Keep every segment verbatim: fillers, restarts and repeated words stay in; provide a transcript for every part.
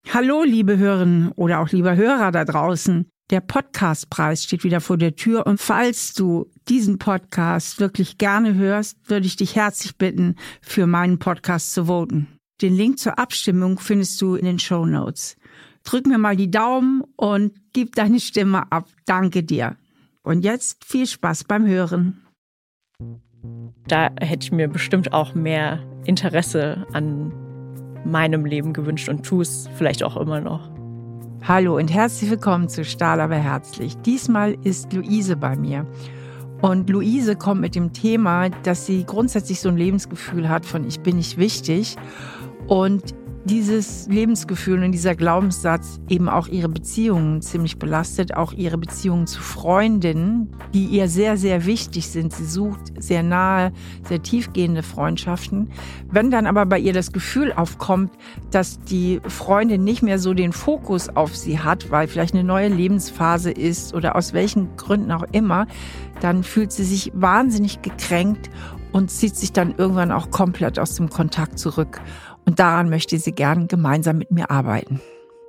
Hallo, liebe Hörerinnen oder auch lieber Hörer da draußen. Der Podcastpreis steht wieder vor der Tür und falls du diesen Podcast wirklich gerne hörst, würde ich dich herzlich bitten, für meinen Podcast zu voten. Den Link zur Abstimmung findest du in den Shownotes. Drück mir mal die Daumen und gib deine Stimme ab. Danke dir. Und jetzt viel Spaß beim Hören. Da hätte ich mir bestimmt auch mehr Interesse an meinem Leben gewünscht und tue es vielleicht auch immer noch. Hallo und herzlich willkommen zu Stahl aber herzlich. Diesmal ist Luise bei mir. Und Luise kommt mit dem Thema, dass sie grundsätzlich so ein Lebensgefühl hat von ich bin nicht wichtig. Und dieses Lebensgefühl und dieser Glaubenssatz eben auch ihre Beziehungen ziemlich belastet, auch ihre Beziehungen zu Freundinnen, die ihr sehr, sehr wichtig sind. Sie sucht sehr nahe, sehr tiefgehende Freundschaften. Wenn dann aber bei ihr das Gefühl aufkommt, dass die Freundin nicht mehr so den Fokus auf sie hat, weil vielleicht eine neue Lebensphase ist oder aus welchen Gründen auch immer, dann fühlt sie sich wahnsinnig gekränkt und zieht sich dann irgendwann auch komplett aus dem Kontakt zurück. Und daran möchte sie gern gemeinsam mit mir arbeiten.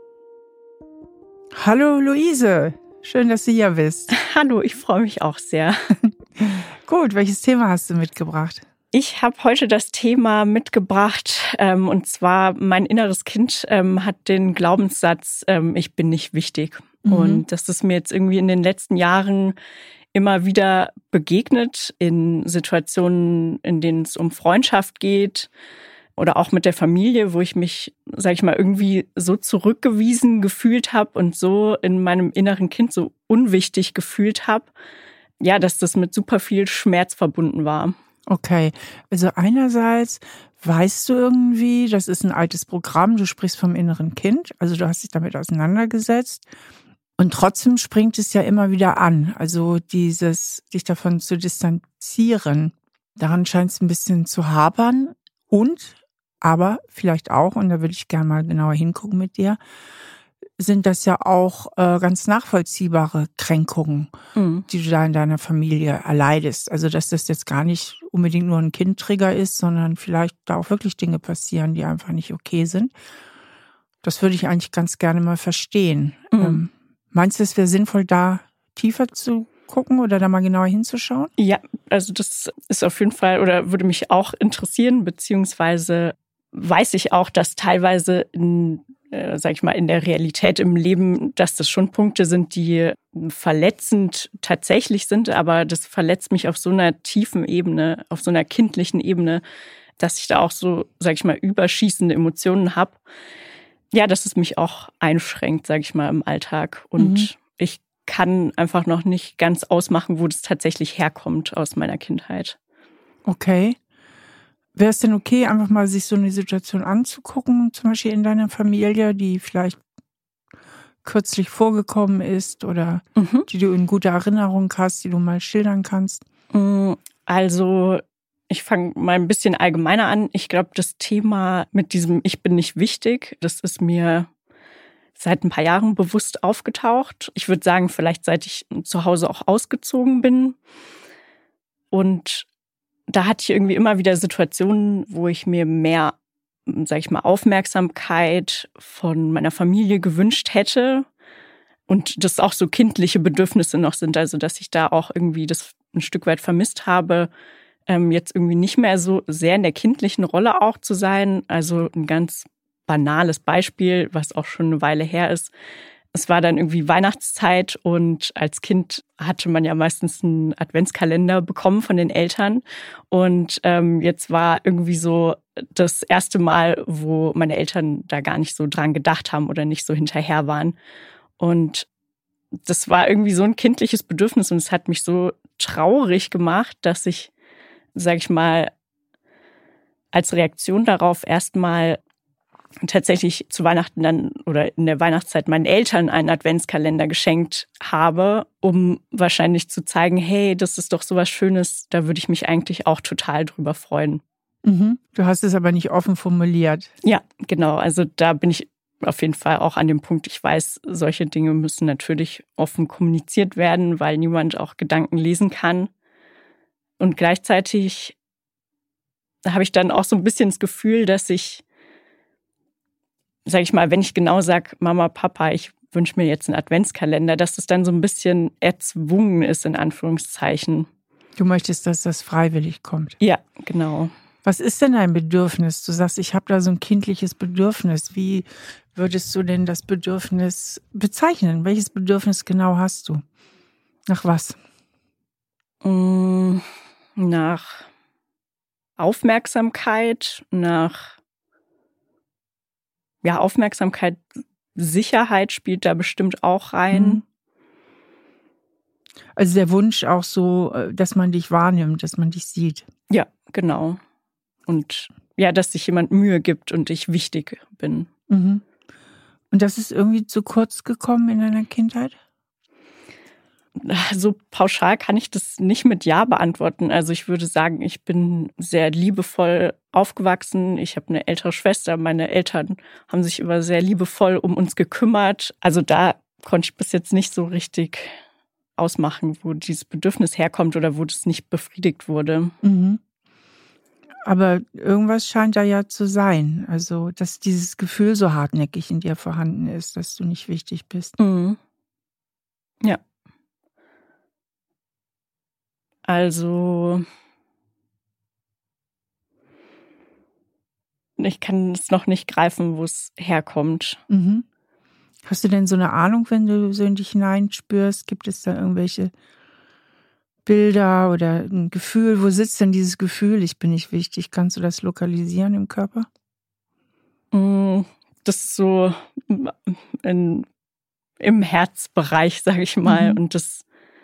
Hallo Luise, schön, dass du hier bist. Hallo, ich freue mich auch sehr. Gut, welches Thema hast du mitgebracht? Ich habe heute das Thema mitgebracht, ähm, und zwar mein inneres Kind ähm, hat den Glaubenssatz, ähm, ich bin nicht wichtig. Mhm. Und das ist mir jetzt irgendwie in den letzten Jahren immer wieder begegnet in Situationen, in denen es um Freundschaft geht, oder auch mit der Familie, wo ich mich, sag ich mal, irgendwie so zurückgewiesen gefühlt habe und so in meinem inneren Kind so unwichtig gefühlt habe, ja, dass das mit super viel Schmerz verbunden war. Okay, also einerseits weißt du irgendwie, das ist ein altes Programm, du sprichst vom inneren Kind, also du hast dich damit auseinandergesetzt und trotzdem springt es ja immer wieder an, also dieses, dich davon zu distanzieren, daran scheint es ein bisschen zu hapern und aber vielleicht auch, und da würde ich gerne mal genauer hingucken mit dir, sind das ja auch äh, ganz nachvollziehbare Kränkungen, mhm. die du da in deiner Familie erleidest. Also dass das jetzt gar nicht unbedingt nur ein Kindtrigger ist, sondern vielleicht da auch wirklich Dinge passieren, die einfach nicht okay sind. Das würde ich eigentlich ganz gerne mal verstehen. Mhm. Ähm, meinst du, es wäre sinnvoll, da tiefer zu gucken oder da mal genauer hinzuschauen? Ja, also das ist auf jeden Fall oder würde mich auch interessieren, beziehungsweise weiß ich auch, dass teilweise in, äh, sag ich mal, in der Realität im Leben, dass das schon Punkte sind, die verletzend tatsächlich sind, aber das verletzt mich auf so einer tiefen Ebene, auf so einer kindlichen Ebene, dass ich da auch so, sag ich mal, überschießende Emotionen habe. Ja, dass es mich auch einschränkt, sag ich mal, im Alltag. Und mhm. ich kann einfach noch nicht ganz ausmachen, wo das tatsächlich herkommt aus meiner Kindheit. Okay. Wäre es denn okay, einfach mal sich so eine Situation anzugucken, zum Beispiel in deiner Familie, die vielleicht kürzlich vorgekommen ist oder mhm. die du in guter Erinnerung hast, die du mal schildern kannst? Also ich fange mal ein bisschen allgemeiner an. Ich glaube, das Thema mit diesem Ich bin nicht wichtig, das ist mir seit ein paar Jahren bewusst aufgetaucht. Ich würde sagen, vielleicht seit ich zu Hause auch ausgezogen bin. Und da hatte ich irgendwie immer wieder Situationen, wo ich mir mehr, sag ich mal, Aufmerksamkeit von meiner Familie gewünscht hätte. Und das auch so kindliche Bedürfnisse noch sind. Also, dass ich da auch irgendwie das ein Stück weit vermisst habe, ähm, jetzt irgendwie nicht mehr so sehr in der kindlichen Rolle auch zu sein. Also ein ganz banales Beispiel, was auch schon eine Weile her ist. Es war dann irgendwie Weihnachtszeit und als Kind hatte man ja meistens einen Adventskalender bekommen von den Eltern. Und ähm, jetzt war irgendwie so das erste Mal, wo meine Eltern da gar nicht so dran gedacht haben oder nicht so hinterher waren. Und das war irgendwie so ein kindliches Bedürfnis und es hat mich so traurig gemacht, dass ich, sag ich mal, als Reaktion darauf erstmal tatsächlich zu Weihnachten dann oder in der Weihnachtszeit meinen Eltern einen Adventskalender geschenkt habe, um wahrscheinlich zu zeigen, hey, das ist doch sowas Schönes, da würde ich mich eigentlich auch total drüber freuen. Mhm. Du hast es aber nicht offen formuliert. Ja, genau. Also da bin ich auf jeden Fall auch an dem Punkt, ich weiß, solche Dinge müssen natürlich offen kommuniziert werden, weil niemand auch Gedanken lesen kann. Und gleichzeitig habe ich dann auch so ein bisschen das Gefühl, dass ich sage ich mal, wenn ich genau sage, Mama, Papa, ich wünsche mir jetzt einen Adventskalender, dass es dann so ein bisschen erzwungen ist, in Anführungszeichen. Du möchtest, dass das freiwillig kommt. Ja, genau. Was ist denn ein Bedürfnis? Du sagst, ich habe da so ein kindliches Bedürfnis. Wie würdest du denn das Bedürfnis bezeichnen? Welches Bedürfnis genau hast du? Nach was? Nach Aufmerksamkeit, nach ja, Aufmerksamkeit, Sicherheit spielt da bestimmt auch rein. Mhm. Also der Wunsch auch so, dass man dich wahrnimmt, dass man dich sieht. Ja, genau. Und ja, dass sich jemand Mühe gibt und ich wichtig bin. Mhm. Und das ist irgendwie zu kurz gekommen in deiner Kindheit? So pauschal kann ich das nicht mit Ja beantworten. Also ich würde sagen, ich bin sehr liebevoll aufgewachsen. Ich habe eine ältere Schwester. Meine Eltern haben sich immer sehr liebevoll um uns gekümmert. Also da konnte ich bis jetzt nicht so richtig ausmachen, wo dieses Bedürfnis herkommt oder wo das nicht befriedigt wurde. Mhm. Aber irgendwas scheint da ja zu sein. Also, dass dieses Gefühl so hartnäckig in dir vorhanden ist, dass du nicht wichtig bist. Mhm. Ja. Also, ich kann es noch nicht greifen, wo es herkommt. Mhm. Hast du denn so eine Ahnung, wenn du so in dich hineinspürst? Gibt es da irgendwelche Bilder oder ein Gefühl? Wo sitzt denn dieses Gefühl, ich bin nicht wichtig? Kannst du das lokalisieren im Körper? Das ist so in, im Herzbereich, sage ich mal. Mhm. Und das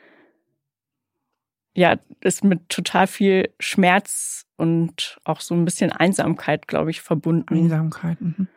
ja, ist mit total viel Schmerz und auch so ein bisschen Einsamkeit, glaube ich, verbunden. Einsamkeit. Mhm.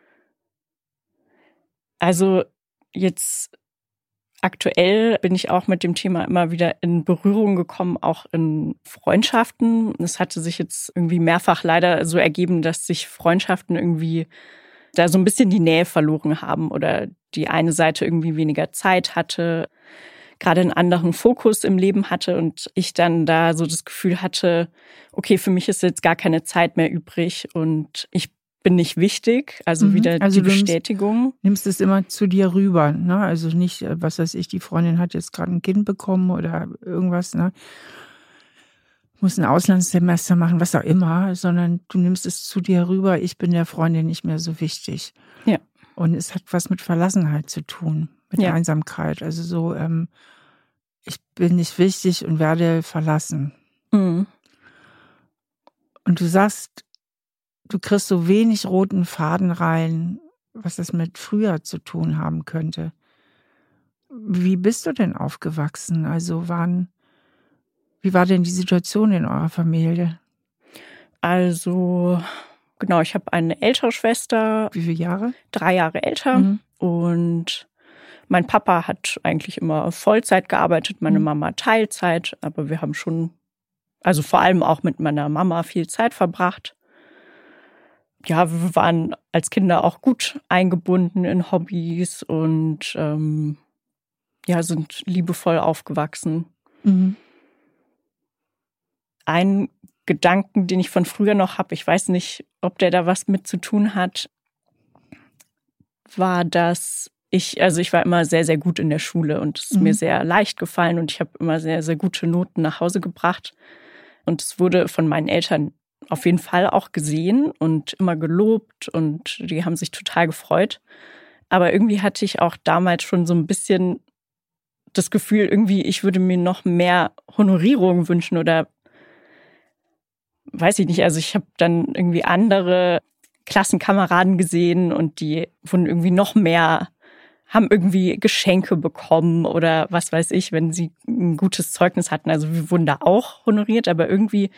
Also jetzt aktuell bin ich auch mit dem Thema immer wieder in Berührung gekommen, auch in Freundschaften. Es hatte sich jetzt irgendwie mehrfach leider so ergeben, dass sich Freundschaften irgendwie da so ein bisschen die Nähe verloren haben oder die eine Seite irgendwie weniger Zeit hatte, gerade einen anderen Fokus im Leben hatte und ich dann da so das Gefühl hatte, okay, für mich ist jetzt gar keine Zeit mehr übrig und ich bin nicht wichtig, also Mhm. wieder Also die du nimmst- Bestätigung. Nimmst es immer zu dir rüber, ne? Also nicht, äh, was weiß ich, die Freundin hat jetzt gerade ein Kind bekommen oder irgendwas, ne? Muss ein Auslandssemester machen, was auch immer, sondern du nimmst es zu dir rüber, ich bin der Freundin nicht mehr so wichtig. Ja. Und es hat was mit Verlassenheit zu tun, mit Ja. Einsamkeit. Also so, ähm, ich bin nicht wichtig und werde verlassen. Mhm. Und du sagst, du kriegst so wenig roten Faden rein, was das mit früher zu tun haben könnte. Wie bist du denn aufgewachsen? Also waren, wie war denn die Situation in eurer Familie? Also, genau, ich habe eine ältere Schwester, Wie viele Jahre? drei Jahre älter. Mhm. Und mein Papa hat eigentlich immer Vollzeit gearbeitet, meine Mhm. Mama Teilzeit. Aber wir haben schon, also vor allem auch mit meiner Mama viel Zeit verbracht. Ja, wir waren als Kinder auch gut eingebunden in Hobbys und ähm, ja, sind liebevoll aufgewachsen. Mhm. Ein Gedanken, den ich von früher noch habe, ich weiß nicht, ob der da was mit zu tun hat, war, dass ich, also ich war immer sehr, sehr gut in der Schule und es ist Mhm. mir sehr leicht gefallen und ich habe immer sehr, sehr gute Noten nach Hause gebracht. Und es wurde von meinen Eltern auf jeden Fall auch gesehen und immer gelobt und die haben sich total gefreut. Aber irgendwie hatte ich auch damals schon so ein bisschen das Gefühl, irgendwie, ich würde mir noch mehr Honorierung wünschen oder weiß ich nicht, also ich habe dann irgendwie andere Klassenkameraden gesehen und die wurden irgendwie noch mehr, haben irgendwie Geschenke bekommen oder was weiß ich, wenn sie ein gutes Zeugnis hatten. Also wir wurden da auch honoriert, aber irgendwie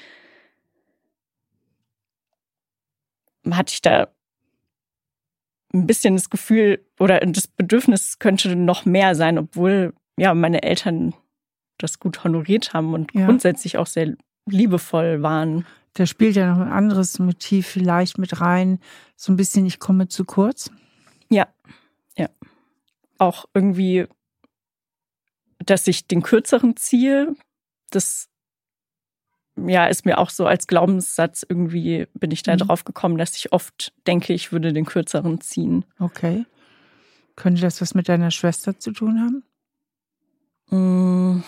hatte ich da ein bisschen das Gefühl oder das Bedürfnis könnte noch mehr sein, obwohl ja meine Eltern das gut honoriert haben und Ja. grundsätzlich auch sehr liebevoll waren. Da spielt ja noch ein anderes Motiv vielleicht mit rein. So ein bisschen, ich komme zu kurz. Ja, ja. Auch irgendwie, dass ich den kürzeren ziehe, das ja, ist mir auch so als Glaubenssatz irgendwie, bin ich da Mhm. drauf gekommen, dass ich oft denke, ich würde den Kürzeren ziehen. Okay. Könnte das was mit deiner Schwester zu tun haben? Mm,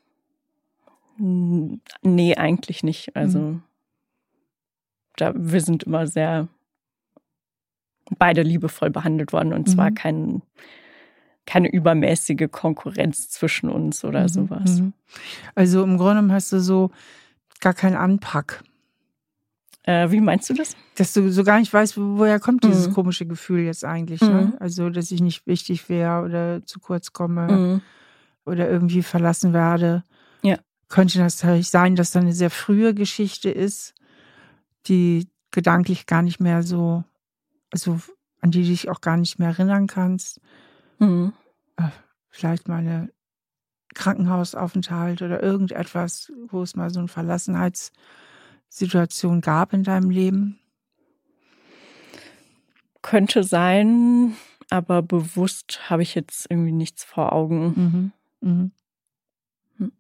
mm, nee, eigentlich nicht. Also Mhm. da, wir sind immer sehr beide liebevoll behandelt worden und zwar Mhm. kein, keine übermäßige Konkurrenz zwischen uns oder Mhm. sowas. Mhm. Also im Grunde genommen hast du so gar keinen Anpack. Äh, wie meinst du das? Dass du so gar nicht weißt, wo- woher kommt dieses Mhm. komische Gefühl jetzt eigentlich. Mhm. Ne? Also, dass ich nicht wichtig wäre oder zu kurz komme Mhm. oder irgendwie verlassen werde. Ja. Könnte das tatsächlich sein, dass da eine sehr frühe Geschichte ist, die gedanklich gar nicht mehr so, also an die du dich auch gar nicht mehr erinnern kannst. Mhm. Äh, Vielleicht mal eine Krankenhausaufenthalt oder irgendetwas, wo es mal so eine Verlassenheitssituation gab in deinem Leben. Könnte sein, aber bewusst habe ich jetzt irgendwie nichts vor Augen. Mhm. Mhm. Hm.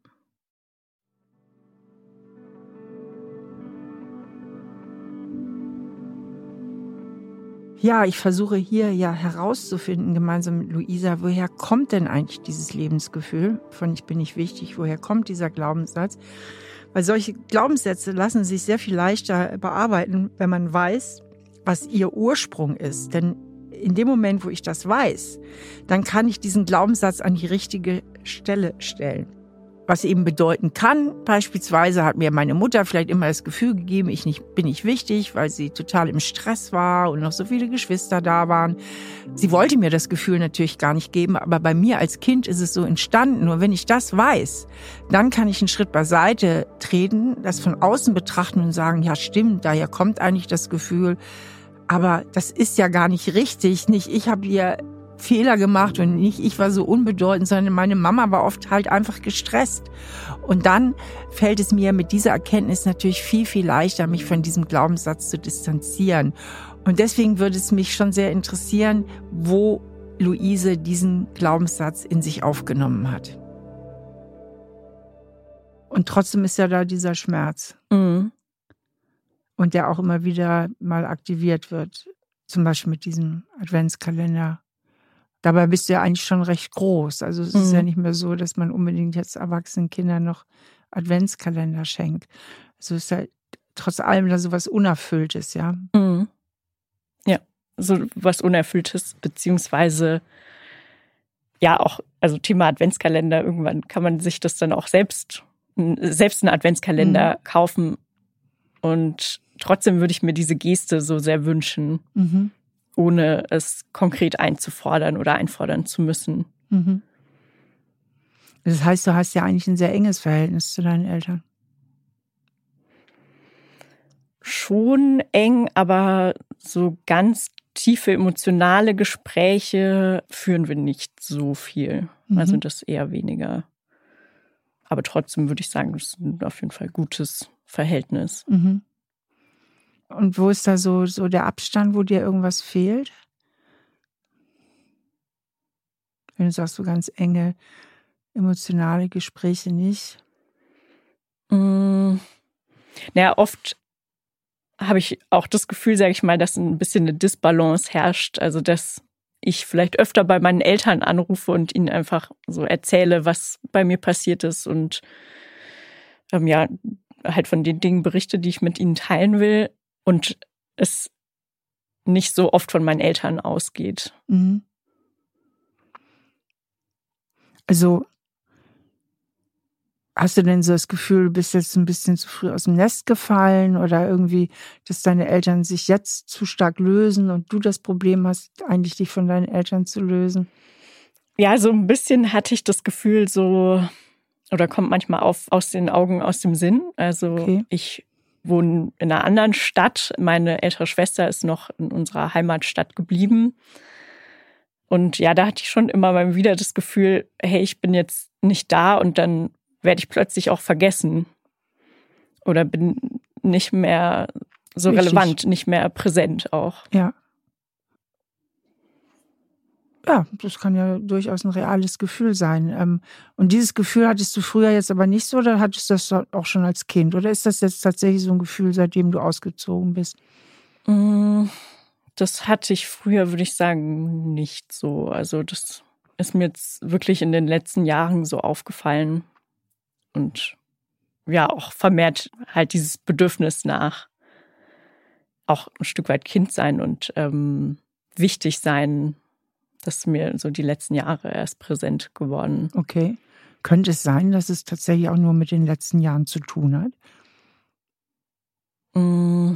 Ja, ich versuche hier ja herauszufinden, gemeinsam mit Luisa, woher kommt denn eigentlich dieses Lebensgefühl von ich bin nicht wichtig, woher kommt dieser Glaubenssatz? Weil solche Glaubenssätze lassen sich sehr viel leichter bearbeiten, wenn man weiß, was ihr Ursprung ist. Denn in dem Moment, wo ich das weiß, dann kann ich diesen Glaubenssatz an die richtige Stelle stellen. Was eben bedeuten kann, beispielsweise hat mir meine Mutter vielleicht immer das Gefühl gegeben, ich nicht, bin nicht wichtig, weil sie total im Stress war und noch so viele Geschwister da waren. Sie wollte mir das Gefühl natürlich gar nicht geben, aber bei mir als Kind ist es so entstanden. Und wenn ich das weiß, dann kann ich einen Schritt beiseite treten, das von außen betrachten und sagen, ja stimmt, daher kommt eigentlich das Gefühl. Aber das ist ja gar nicht richtig. Nicht ich habe hier Fehler gemacht und nicht ich war so unbedeutend, sondern meine Mama war oft halt einfach gestresst. Und dann fällt es mir mit dieser Erkenntnis natürlich viel, viel leichter, mich von diesem Glaubenssatz zu distanzieren. Und deswegen würde es mich schon sehr interessieren, wo Luise diesen Glaubenssatz in sich aufgenommen hat. Und trotzdem ist ja da dieser Schmerz. Mhm. Und der auch immer wieder mal aktiviert wird. Zum Beispiel mit diesem Adventskalender. Dabei bist du ja eigentlich schon recht groß. Also es Mhm. ist ja nicht mehr so, dass man unbedingt jetzt erwachsenen Kindern noch Adventskalender schenkt. Also es ist ja trotz allem da so was Unerfülltes, ja. Mhm. Ja, so was Unerfülltes, beziehungsweise ja auch, also Thema Adventskalender, irgendwann kann man sich das dann auch selbst, selbst einen Adventskalender Mhm. kaufen und trotzdem würde ich mir diese Geste so sehr wünschen, Mhm. ohne es konkret einzufordern oder einfordern zu müssen. Mhm. Das heißt, du hast ja eigentlich ein sehr enges Verhältnis zu deinen Eltern. Schon eng, aber so ganz tiefe emotionale Gespräche führen wir nicht so viel. Mhm. Also das eher weniger. Aber trotzdem würde ich sagen, das ist auf jeden Fall ein gutes Verhältnis. Mhm. Und wo ist da so, so der Abstand, wo dir irgendwas fehlt? Wenn du sagst, so ganz enge emotionale Gespräche nicht. Mm. Naja, oft habe ich auch das Gefühl, sage ich mal, dass ein bisschen eine Disbalance herrscht. Also dass ich vielleicht öfter bei meinen Eltern anrufe und ihnen einfach so erzähle, was bei mir passiert ist und ähm, ja, halt von den Dingen berichte, die ich mit ihnen teilen will und es nicht so oft von meinen Eltern ausgeht. Mhm. Also hast du denn so das Gefühl, du bist jetzt ein bisschen zu früh aus dem Nest gefallen oder irgendwie, dass deine Eltern sich jetzt zu stark lösen und du das Problem hast, eigentlich dich von deinen Eltern zu lösen? Ja, so ein bisschen hatte ich das Gefühl so, oder kommt manchmal auf aus den Augen, aus dem Sinn. Also Okay. ich wohne in einer anderen Stadt. Meine ältere Schwester ist noch in unserer Heimatstadt geblieben. Und ja, da hatte ich schon immer mal wieder das Gefühl, hey, ich bin jetzt nicht da und dann werde ich plötzlich auch vergessen. Oder bin nicht mehr so Richtig. relevant, nicht mehr präsent auch. Ja. Ja, das kann ja durchaus ein reales Gefühl sein. Ähm, und dieses Gefühl hattest du früher jetzt aber nicht so oder hattest du das auch schon als Kind? Oder ist das jetzt tatsächlich so ein Gefühl, seitdem du ausgezogen bist? Hm, das hatte ich früher, würde ich sagen, nicht so. Also, das ist mir jetzt wirklich in den letzten Jahren so aufgefallen und ja, auch vermehrt halt dieses Bedürfnis nach auch ein Stück weit Kind sein und, ähm, wichtig sein. Das ist mir so die letzten Jahre erst präsent geworden. Okay. Könnte es sein, dass es tatsächlich auch nur mit den letzten Jahren zu tun hat? Hm,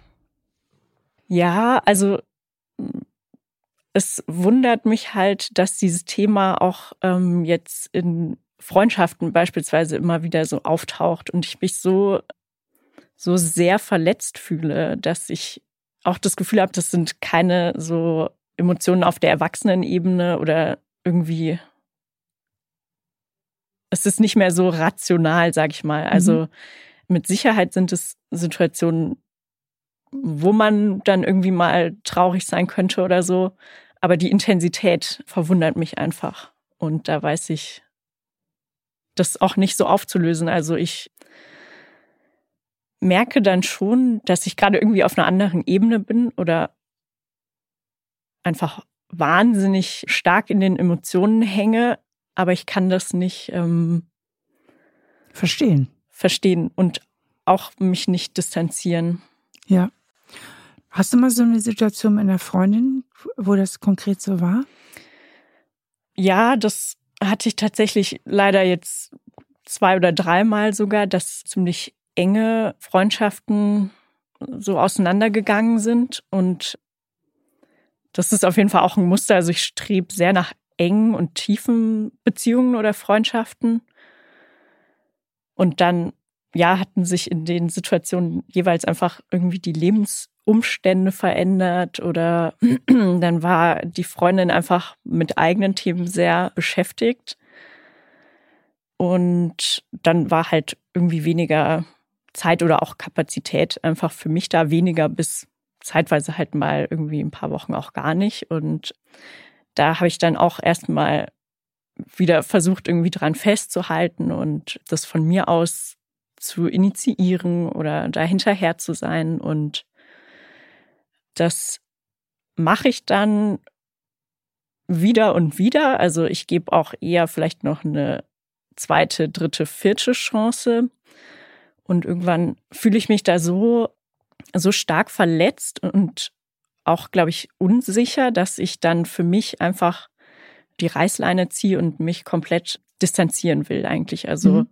ja, also, hm, es wundert mich halt, dass dieses Thema auch, ähm, jetzt in Freundschaften beispielsweise immer wieder so auftaucht und ich mich so so sehr verletzt fühle, dass ich auch das Gefühl habe, das sind keine so Emotionen auf der Erwachsenenebene oder irgendwie es ist nicht mehr so rational, sage ich mal. Mhm. Also, mit Sicherheit sind es Situationen, wo man dann irgendwie mal traurig sein könnte oder so, aber die Intensität verwundert mich einfach und da weiß ich das auch nicht so aufzulösen. Also, ich merke dann schon, dass ich gerade irgendwie auf einer anderen Ebene bin oder einfach wahnsinnig stark in den Emotionen hänge, aber ich kann das nicht, ähm, Verstehen. verstehen und auch mich nicht distanzieren. Ja. Hast du mal so eine Situation mit einer Freundin, wo das konkret so war? Ja, das hatte ich tatsächlich leider jetzt zwei oder dreimal sogar, dass ziemlich enge Freundschaften so auseinandergegangen sind und das ist auf jeden Fall auch ein Muster. Also, ich strebe sehr nach engen und tiefen Beziehungen oder Freundschaften. Und dann, ja, hatten sich in den Situationen jeweils einfach irgendwie die Lebensumstände verändert oder dann war die Freundin einfach mit eigenen Themen sehr beschäftigt. Und dann war halt irgendwie weniger Zeit oder auch Kapazität einfach für mich da, weniger bis zeitweise halt mal irgendwie ein paar Wochen auch gar nicht. Und da habe ich dann auch erst mal wieder versucht, irgendwie dran festzuhalten und das von mir aus zu initiieren oder da hinterher zu sein. Und das mache ich dann wieder und wieder. Also ich gebe auch eher vielleicht noch eine zweite, dritte, vierte Chance. Und irgendwann fühle ich mich da so, so stark verletzt und auch, glaube ich, unsicher, dass ich dann für mich einfach die Reißleine ziehe und mich komplett distanzieren will eigentlich. Also Mhm.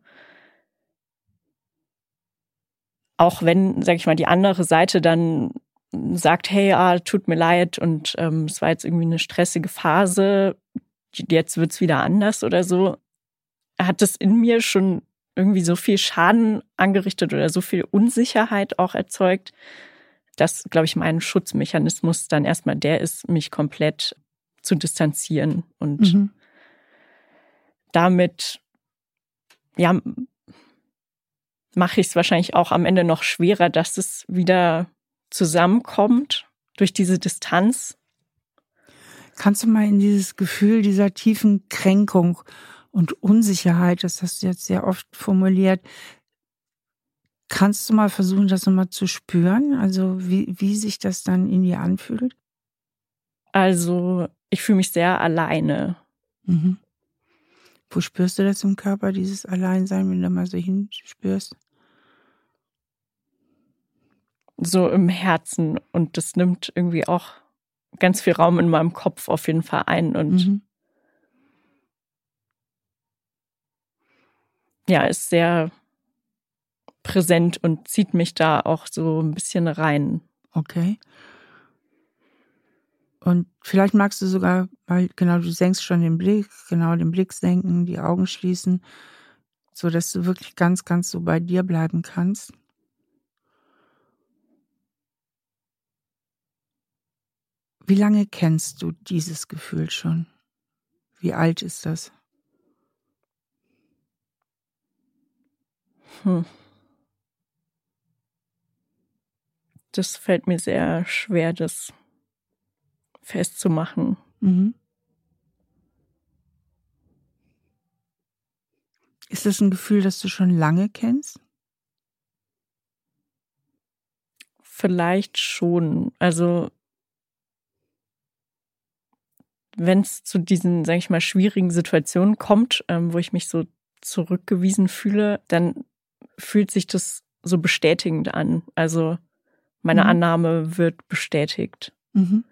auch wenn, sage ich mal, die andere Seite dann sagt, hey, ah, tut mir leid und ähm, es war jetzt irgendwie eine stressige Phase, jetzt wird's wieder anders oder so, hat es in mir schon irgendwie so viel Schaden angerichtet oder so viel Unsicherheit auch erzeugt, dass, glaube ich, mein Schutzmechanismus dann erstmal der ist, mich komplett zu distanzieren. Und Mhm. damit, ja, mache ich es wahrscheinlich auch am Ende noch schwerer, dass es wieder zusammenkommt durch diese Distanz. Kannst du mal in dieses Gefühl dieser tiefen Kränkung und Unsicherheit, das hast du jetzt sehr oft formuliert, kannst du mal versuchen, das noch mal zu spüren? Also, wie wie sich das dann in dir anfühlt? Also ich fühle mich sehr alleine. Mhm. Wo spürst du das im Körper, dieses Alleinsein, wenn du mal so hinspürst? So im Herzen und das nimmt irgendwie auch ganz viel Raum in meinem Kopf auf jeden Fall ein und Mhm. ja, ist sehr präsent und zieht mich da auch so ein bisschen rein. Okay. Und vielleicht magst du sogar mal genau, du senkst schon den Blick, genau den Blick senken, die Augen schließen, so dass du wirklich ganz, ganz so bei dir bleiben kannst. Wie lange kennst du dieses Gefühl schon? Wie alt ist das? Hm. Das fällt mir sehr schwer, das festzumachen. Mhm. Ist das ein Gefühl, das du schon lange kennst? Vielleicht schon. Also wenn es zu diesen, sage ich mal, schwierigen Situationen kommt, ähm, wo ich mich so zurückgewiesen fühle, dann fühlt sich das so bestätigend an. Also meine Mhm. Annahme wird bestätigt. Mhm.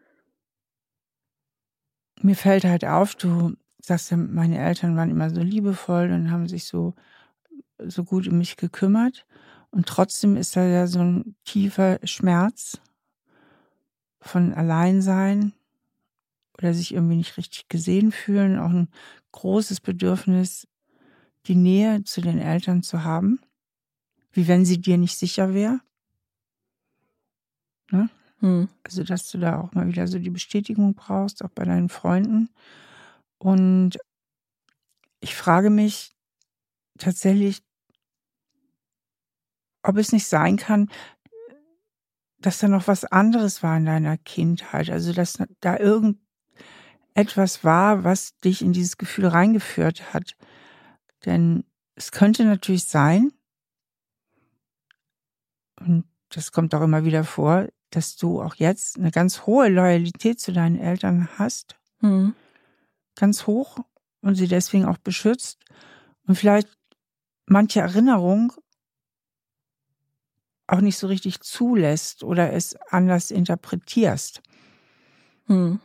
Mir fällt halt auf, du sagst ja, meine Eltern waren immer so liebevoll und haben sich so, so gut um mich gekümmert. Und trotzdem ist da ja so ein tiefer Schmerz von Alleinsein oder sich irgendwie nicht richtig gesehen fühlen, auch ein großes Bedürfnis, die Nähe zu den Eltern zu haben, wie wenn sie dir nicht sicher wäre. Ne? Hm. Also, dass du da auch mal wieder so die Bestätigung brauchst, auch bei deinen Freunden. Und ich frage mich tatsächlich, ob es nicht sein kann, dass da noch was anderes war in deiner Kindheit. Also, dass da irgendetwas war, was dich in dieses Gefühl reingeführt hat. Denn es könnte natürlich sein, und das kommt auch immer wieder vor, dass du auch jetzt eine ganz hohe Loyalität zu deinen Eltern hast, Hm. ganz hoch, und sie deswegen auch beschützt und vielleicht manche Erinnerung auch nicht so richtig zulässt oder es anders interpretierst. Hm.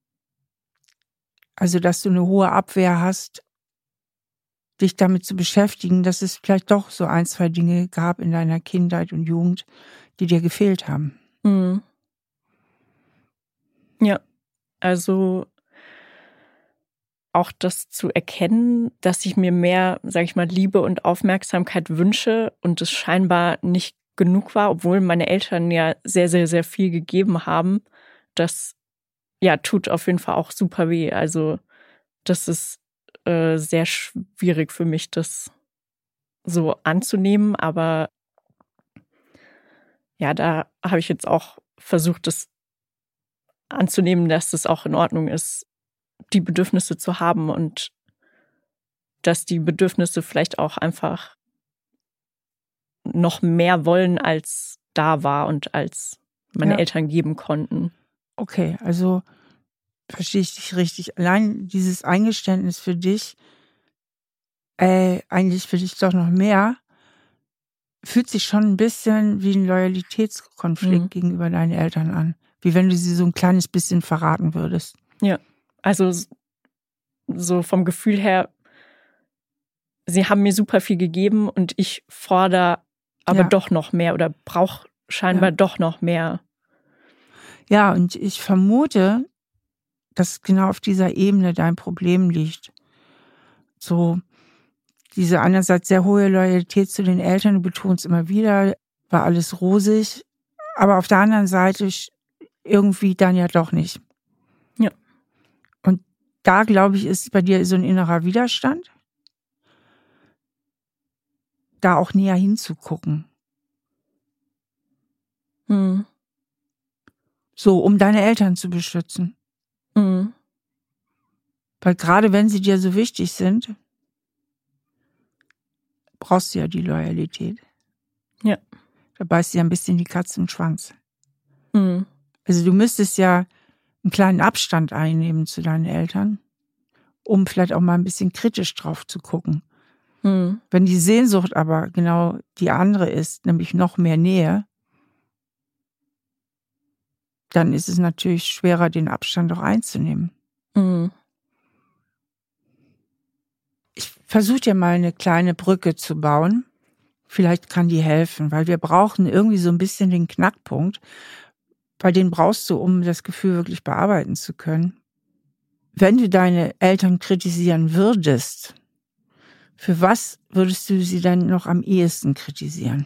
Also, dass du eine hohe Abwehr hast, dich damit zu beschäftigen, dass es vielleicht doch so ein, zwei Dinge gab in deiner Kindheit und Jugend, die dir gefehlt haben. Hm. Ja, also auch das zu erkennen, dass ich mir mehr, sage ich mal, Liebe und Aufmerksamkeit wünsche und es scheinbar nicht genug war, obwohl meine Eltern ja sehr, sehr, sehr viel gegeben haben. Das ja tut auf jeden Fall auch super weh. Also das ist äh, sehr schwierig für mich, das so anzunehmen. Aber ja, da habe ich jetzt auch versucht, das anzunehmen, dass das auch in Ordnung ist, die Bedürfnisse zu haben und dass die Bedürfnisse vielleicht auch einfach noch mehr wollen, als da war und als meine Ja. Eltern geben konnten. Okay, also verstehe ich dich richtig. Allein dieses Eingeständnis für dich, äh, eigentlich will ich doch noch mehr, fühlt sich schon ein bisschen wie ein Loyalitätskonflikt Mhm. gegenüber deinen Eltern an. Wie wenn du sie so ein kleines bisschen verraten würdest. Ja, also so vom Gefühl her, sie haben mir super viel gegeben und ich fordere aber Ja. doch noch mehr oder brauche scheinbar Ja. doch noch mehr. Ja, und ich vermute, dass genau auf dieser Ebene dein Problem liegt. So diese einerseits sehr hohe Loyalität zu den Eltern, du betonst immer wieder, war alles rosig, aber auf der anderen Seite sch- irgendwie dann ja doch nicht. Ja. Und da, glaube ich, ist bei dir so ein innerer Widerstand, da auch näher hinzugucken. Mhm. So, um deine Eltern zu beschützen. Mhm. Weil gerade wenn sie dir so wichtig sind, brauchst du ja die Loyalität. Ja. Da beißt dir ein bisschen die Katze im Schwanz. Mhm. Also du müsstest ja einen kleinen Abstand einnehmen zu deinen Eltern, um vielleicht auch mal ein bisschen kritisch drauf zu gucken. Mhm. Wenn die Sehnsucht aber genau die andere ist, nämlich noch mehr Nähe, dann ist es natürlich schwerer, den Abstand auch einzunehmen. Mhm. Ich versuche dir mal eine kleine Brücke zu bauen. Vielleicht kann die helfen, weil wir brauchen irgendwie so ein bisschen den Knackpunkt, weil den brauchst du, um das Gefühl wirklich bearbeiten zu können. Wenn du deine Eltern kritisieren würdest, für was würdest du sie dann noch am ehesten kritisieren?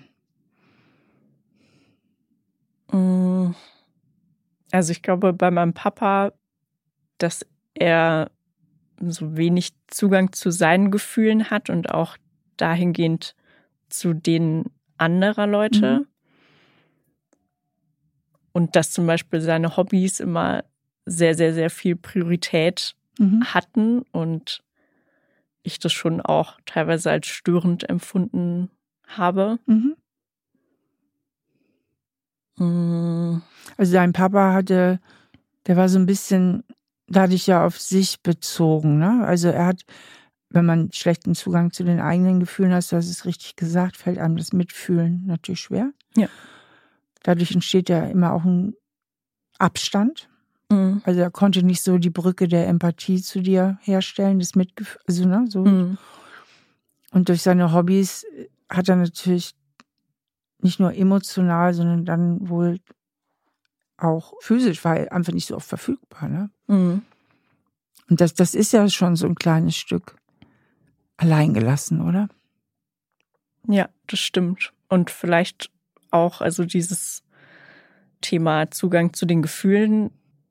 Mhm. Also ich glaube bei meinem Papa, dass er so wenig Zugang zu seinen Gefühlen hat und auch dahingehend zu denen anderer Leute. Mhm. Und dass zum Beispiel seine Hobbys immer sehr, sehr, sehr viel Priorität Mhm. hatten und ich das schon auch teilweise als störend empfunden habe. Mhm. Mm. Also dein Papa hatte, der war so ein bisschen dadurch ja auf sich bezogen, ne? Also er hat, wenn man schlechten Zugang zu den eigenen Gefühlen hat, du hast es richtig gesagt, fällt einem das Mitfühlen natürlich schwer. Ja. Dadurch entsteht ja immer auch ein Abstand. Mm. Also er konnte nicht so die Brücke der Empathie zu dir herstellen, das Mitgefühl, also ne, so. Mm. Und durch seine Hobbys hat er natürlich nicht nur emotional, sondern dann wohl auch physisch, war er einfach nicht so oft verfügbar, ne? Mm. Und das, das ist ja schon so ein kleines Stück alleingelassen, oder? Ja, das stimmt. Und vielleicht auch, also dieses Thema Zugang zu den Gefühlen.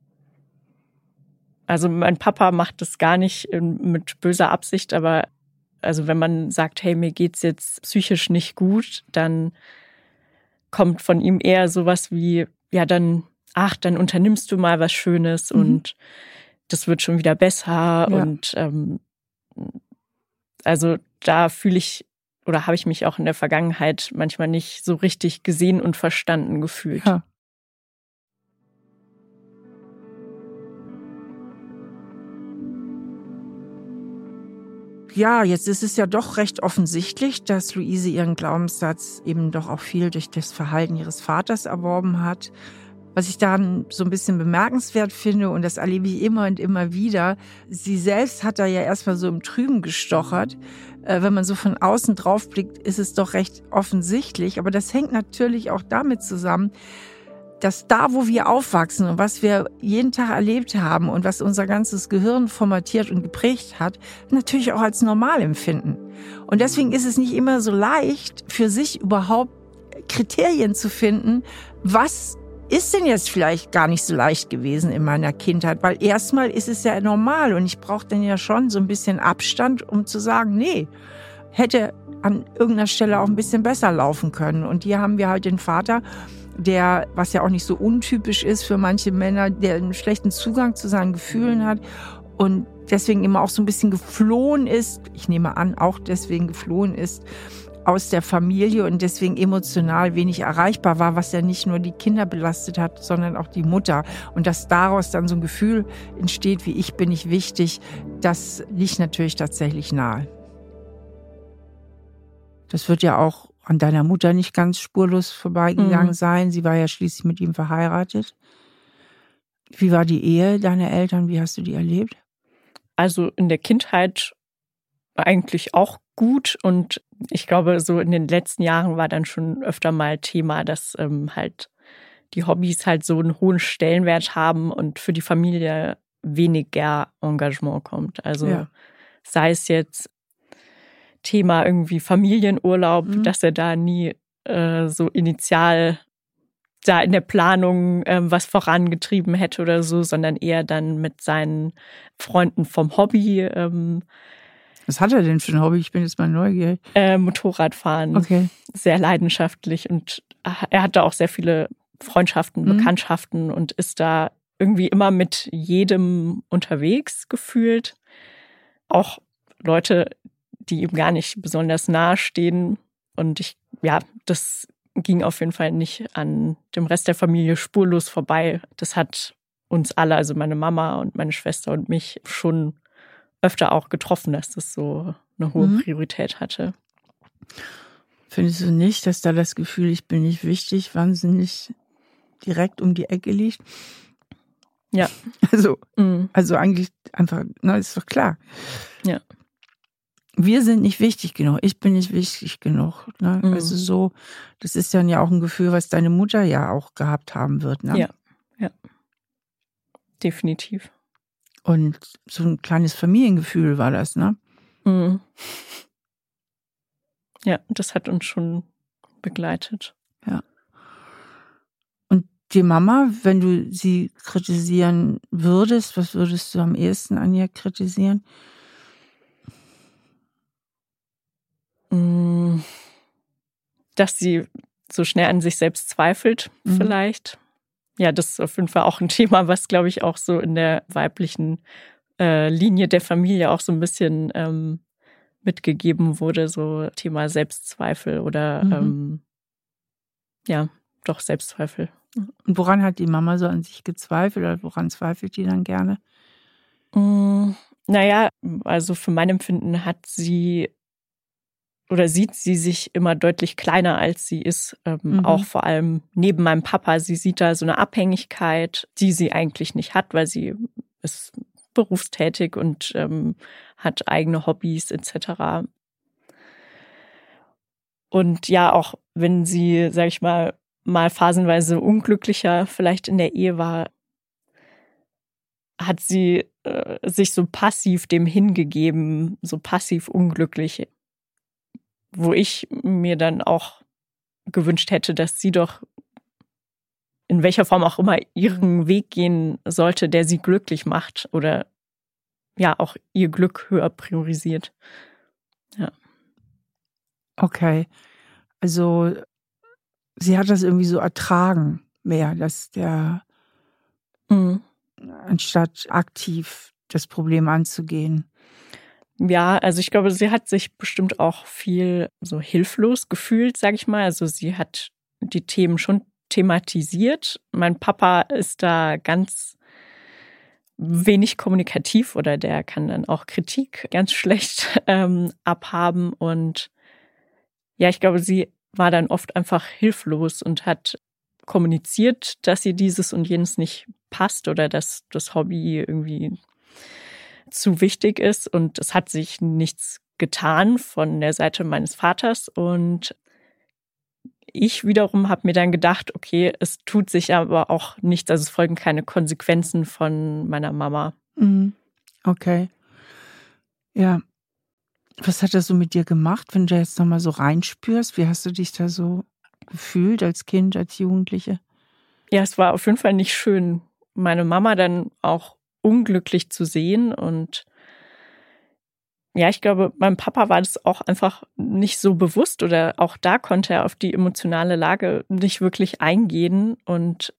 Also mein Papa macht das gar nicht mit böser Absicht, aber also wenn man sagt, hey, mir geht's jetzt psychisch nicht gut, dann kommt von ihm eher sowas wie, ja, dann, ach, dann unternimmst du mal was Schönes mhm. und das wird schon wieder besser. Ja. Und ähm, also da fühle ich oder habe ich mich auch in der Vergangenheit manchmal nicht so richtig gesehen und verstanden gefühlt. Ja. Ja, jetzt ist es ja doch recht offensichtlich, dass Luise ihren Glaubenssatz eben doch auch viel durch das Verhalten ihres Vaters erworben hat. Was ich daran so ein bisschen bemerkenswert finde, und das erlebe ich immer und immer wieder, sie selbst hat da ja erstmal so im Trüben gestochert. Wenn man so von außen drauf blickt, ist es doch recht offensichtlich. Aber das hängt natürlich auch damit zusammen, dass da, wo wir aufwachsen und was wir jeden Tag erlebt haben und was unser ganzes Gehirn formatiert und geprägt hat, natürlich auch als normal empfinden. Und deswegen ist es nicht immer so leicht, für sich überhaupt Kriterien zu finden, was ist denn jetzt vielleicht gar nicht so leicht gewesen in meiner Kindheit, weil erstmal ist es ja normal und ich brauche dann ja schon so ein bisschen Abstand, um zu sagen, nee, hätte an irgendeiner Stelle auch ein bisschen besser laufen können. Und hier haben wir halt den Vater, der, was ja auch nicht so untypisch ist für manche Männer, der einen schlechten Zugang zu seinen Gefühlen hat und deswegen immer auch so ein bisschen geflohen ist, ich nehme an, auch deswegen geflohen ist aus der Familie und deswegen emotional wenig erreichbar war, was ja nicht nur die Kinder belastet hat, sondern auch die Mutter. Und dass daraus dann so ein Gefühl entsteht, wie ich bin nicht wichtig, das liegt natürlich tatsächlich nahe. Das wird ja auch an deiner Mutter nicht ganz spurlos vorbeigegangen mhm. sein. Sie war ja schließlich mit ihm verheiratet. Wie war die Ehe deiner Eltern? Wie hast du die erlebt? Also in der Kindheit eigentlich auch gut. Und ich glaube, so in den letzten Jahren war dann schon öfter mal Thema, dass ähm, halt die Hobbys halt so einen hohen Stellenwert haben und für die Familie weniger Engagement kommt. Also ja. sei es jetzt Thema irgendwie Familienurlaub, mhm. dass er da nie äh, so initial da in der Planung ähm, was vorangetrieben hätte oder so, sondern eher dann mit seinen Freunden vom Hobby. Ähm, was hat er denn für ein Hobby? Ich bin jetzt mal neugierig. Äh, Motorradfahren. Okay. Sehr leidenschaftlich und er hat da auch sehr viele Freundschaften, mhm. Bekanntschaften und ist da irgendwie immer mit jedem unterwegs gefühlt. Auch Leute, die ihm gar nicht besonders nahe stehen. Und ich, ja, das ging auf jeden Fall nicht an dem Rest der Familie spurlos vorbei. Das hat uns alle, also meine Mama und meine Schwester und mich, schon öfter auch getroffen, dass das so eine hohe mhm. Priorität hatte. Findest du nicht, dass da das Gefühl, ich bin nicht wichtig, wahnsinnig direkt um die Ecke liegt? Ja. Also, mhm. also eigentlich einfach, na, ist doch klar. Ja. Wir sind nicht wichtig genug, ich bin nicht wichtig genug. Ne? Mhm. Also so, das ist dann ja auch ein Gefühl, was deine Mutter ja auch gehabt haben wird. Ne? Ja, ja, definitiv. Und so ein kleines Familiengefühl war das, ne? Mhm. Ja, das hat uns schon begleitet. Ja. Und die Mama, wenn du sie kritisieren würdest, was würdest du am ehesten an ihr kritisieren? Dass sie so schnell an sich selbst zweifelt, mhm. vielleicht. Ja, das ist auf jeden Fall auch ein Thema, was, glaube ich, auch so in der weiblichen äh, Linie der Familie auch so ein bisschen ähm, mitgegeben wurde, so Thema Selbstzweifel oder Mhm. ähm, ja, doch Selbstzweifel. Und woran hat die Mama so an sich gezweifelt oder woran zweifelt die dann gerne? Mm, naja, also für mein Empfinden hat sie oder sieht sie sich immer deutlich kleiner, als sie ist. Ähm, Mhm. Auch vor allem neben meinem Papa. Sie sieht da so eine Abhängigkeit, die sie eigentlich nicht hat, weil sie ist berufstätig und ähm, hat eigene Hobbys et cetera. Und ja, auch wenn sie, sag ich mal, mal phasenweise unglücklicher vielleicht in der Ehe war, hat sie äh, sich so passiv dem hingegeben, so passiv unglücklich, wo ich mir dann auch gewünscht hätte, dass sie doch in welcher Form auch immer ihren Weg gehen sollte, der sie glücklich macht oder ja auch ihr Glück höher priorisiert. Ja. Okay. Also sie hat das irgendwie so ertragen mehr, dass der, Mhm. anstatt aktiv das Problem anzugehen. Ja, also ich glaube, sie hat sich bestimmt auch viel so hilflos gefühlt, sage ich mal. Also sie hat die Themen schon thematisiert. Mein Papa ist da ganz wenig kommunikativ oder der kann dann auch Kritik ganz schlecht ähm, abhaben. Und ja, ich glaube, sie war dann oft einfach hilflos und hat kommuniziert, dass ihr dieses und jenes nicht passt oder dass das Hobby irgendwie zu wichtig ist. Und es hat sich nichts getan von der Seite meines Vaters. Und ich wiederum habe mir dann gedacht, okay, es tut sich aber auch nichts, also es folgen keine Konsequenzen von meiner Mama. Mhm. Okay. Ja. Was hat das so mit dir gemacht, wenn du jetzt nochmal so reinspürst? Wie hast du dich da so gefühlt als Kind, als Jugendliche? Ja, es war auf jeden Fall nicht schön, meine Mama dann auch unglücklich zu sehen. Und ja, ich glaube, meinem Papa war das auch einfach nicht so bewusst oder auch da konnte er auf die emotionale Lage nicht wirklich eingehen und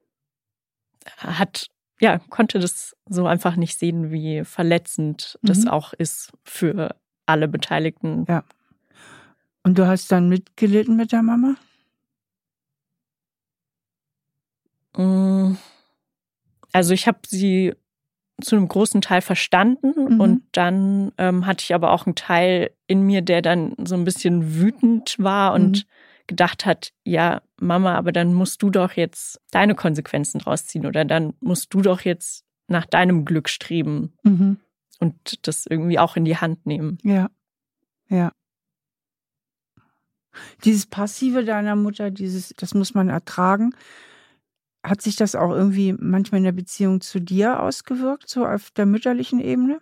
hat, ja, konnte das so einfach nicht sehen, wie verletzend das Mhm. auch ist für alle Beteiligten. Ja. Und du hast dann mitgelitten mit der Mama? Mm, Also ich habe sie zu einem großen Teil verstanden Mhm. und dann ähm, hatte ich aber auch einen Teil in mir, der dann so ein bisschen wütend war und Mhm. gedacht hat, ja, Mama, aber dann musst du doch jetzt deine Konsequenzen draus ziehen oder dann musst du doch jetzt nach deinem Glück streben Mhm. und das irgendwie auch in die Hand nehmen. Ja. Ja. Dieses Passive deiner Mutter, dieses, das muss man ertragen. Hat sich das auch irgendwie manchmal in der Beziehung zu dir ausgewirkt, so auf der mütterlichen Ebene?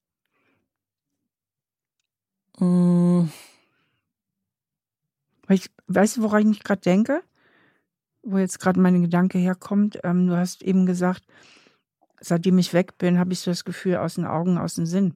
Mm, Weil ich, weißt du, woran ich mich gerade denke? Wo jetzt gerade mein Gedanke herkommt. Ähm, du hast eben gesagt, seitdem ich weg bin, habe ich so das Gefühl, aus den Augen, aus dem Sinn.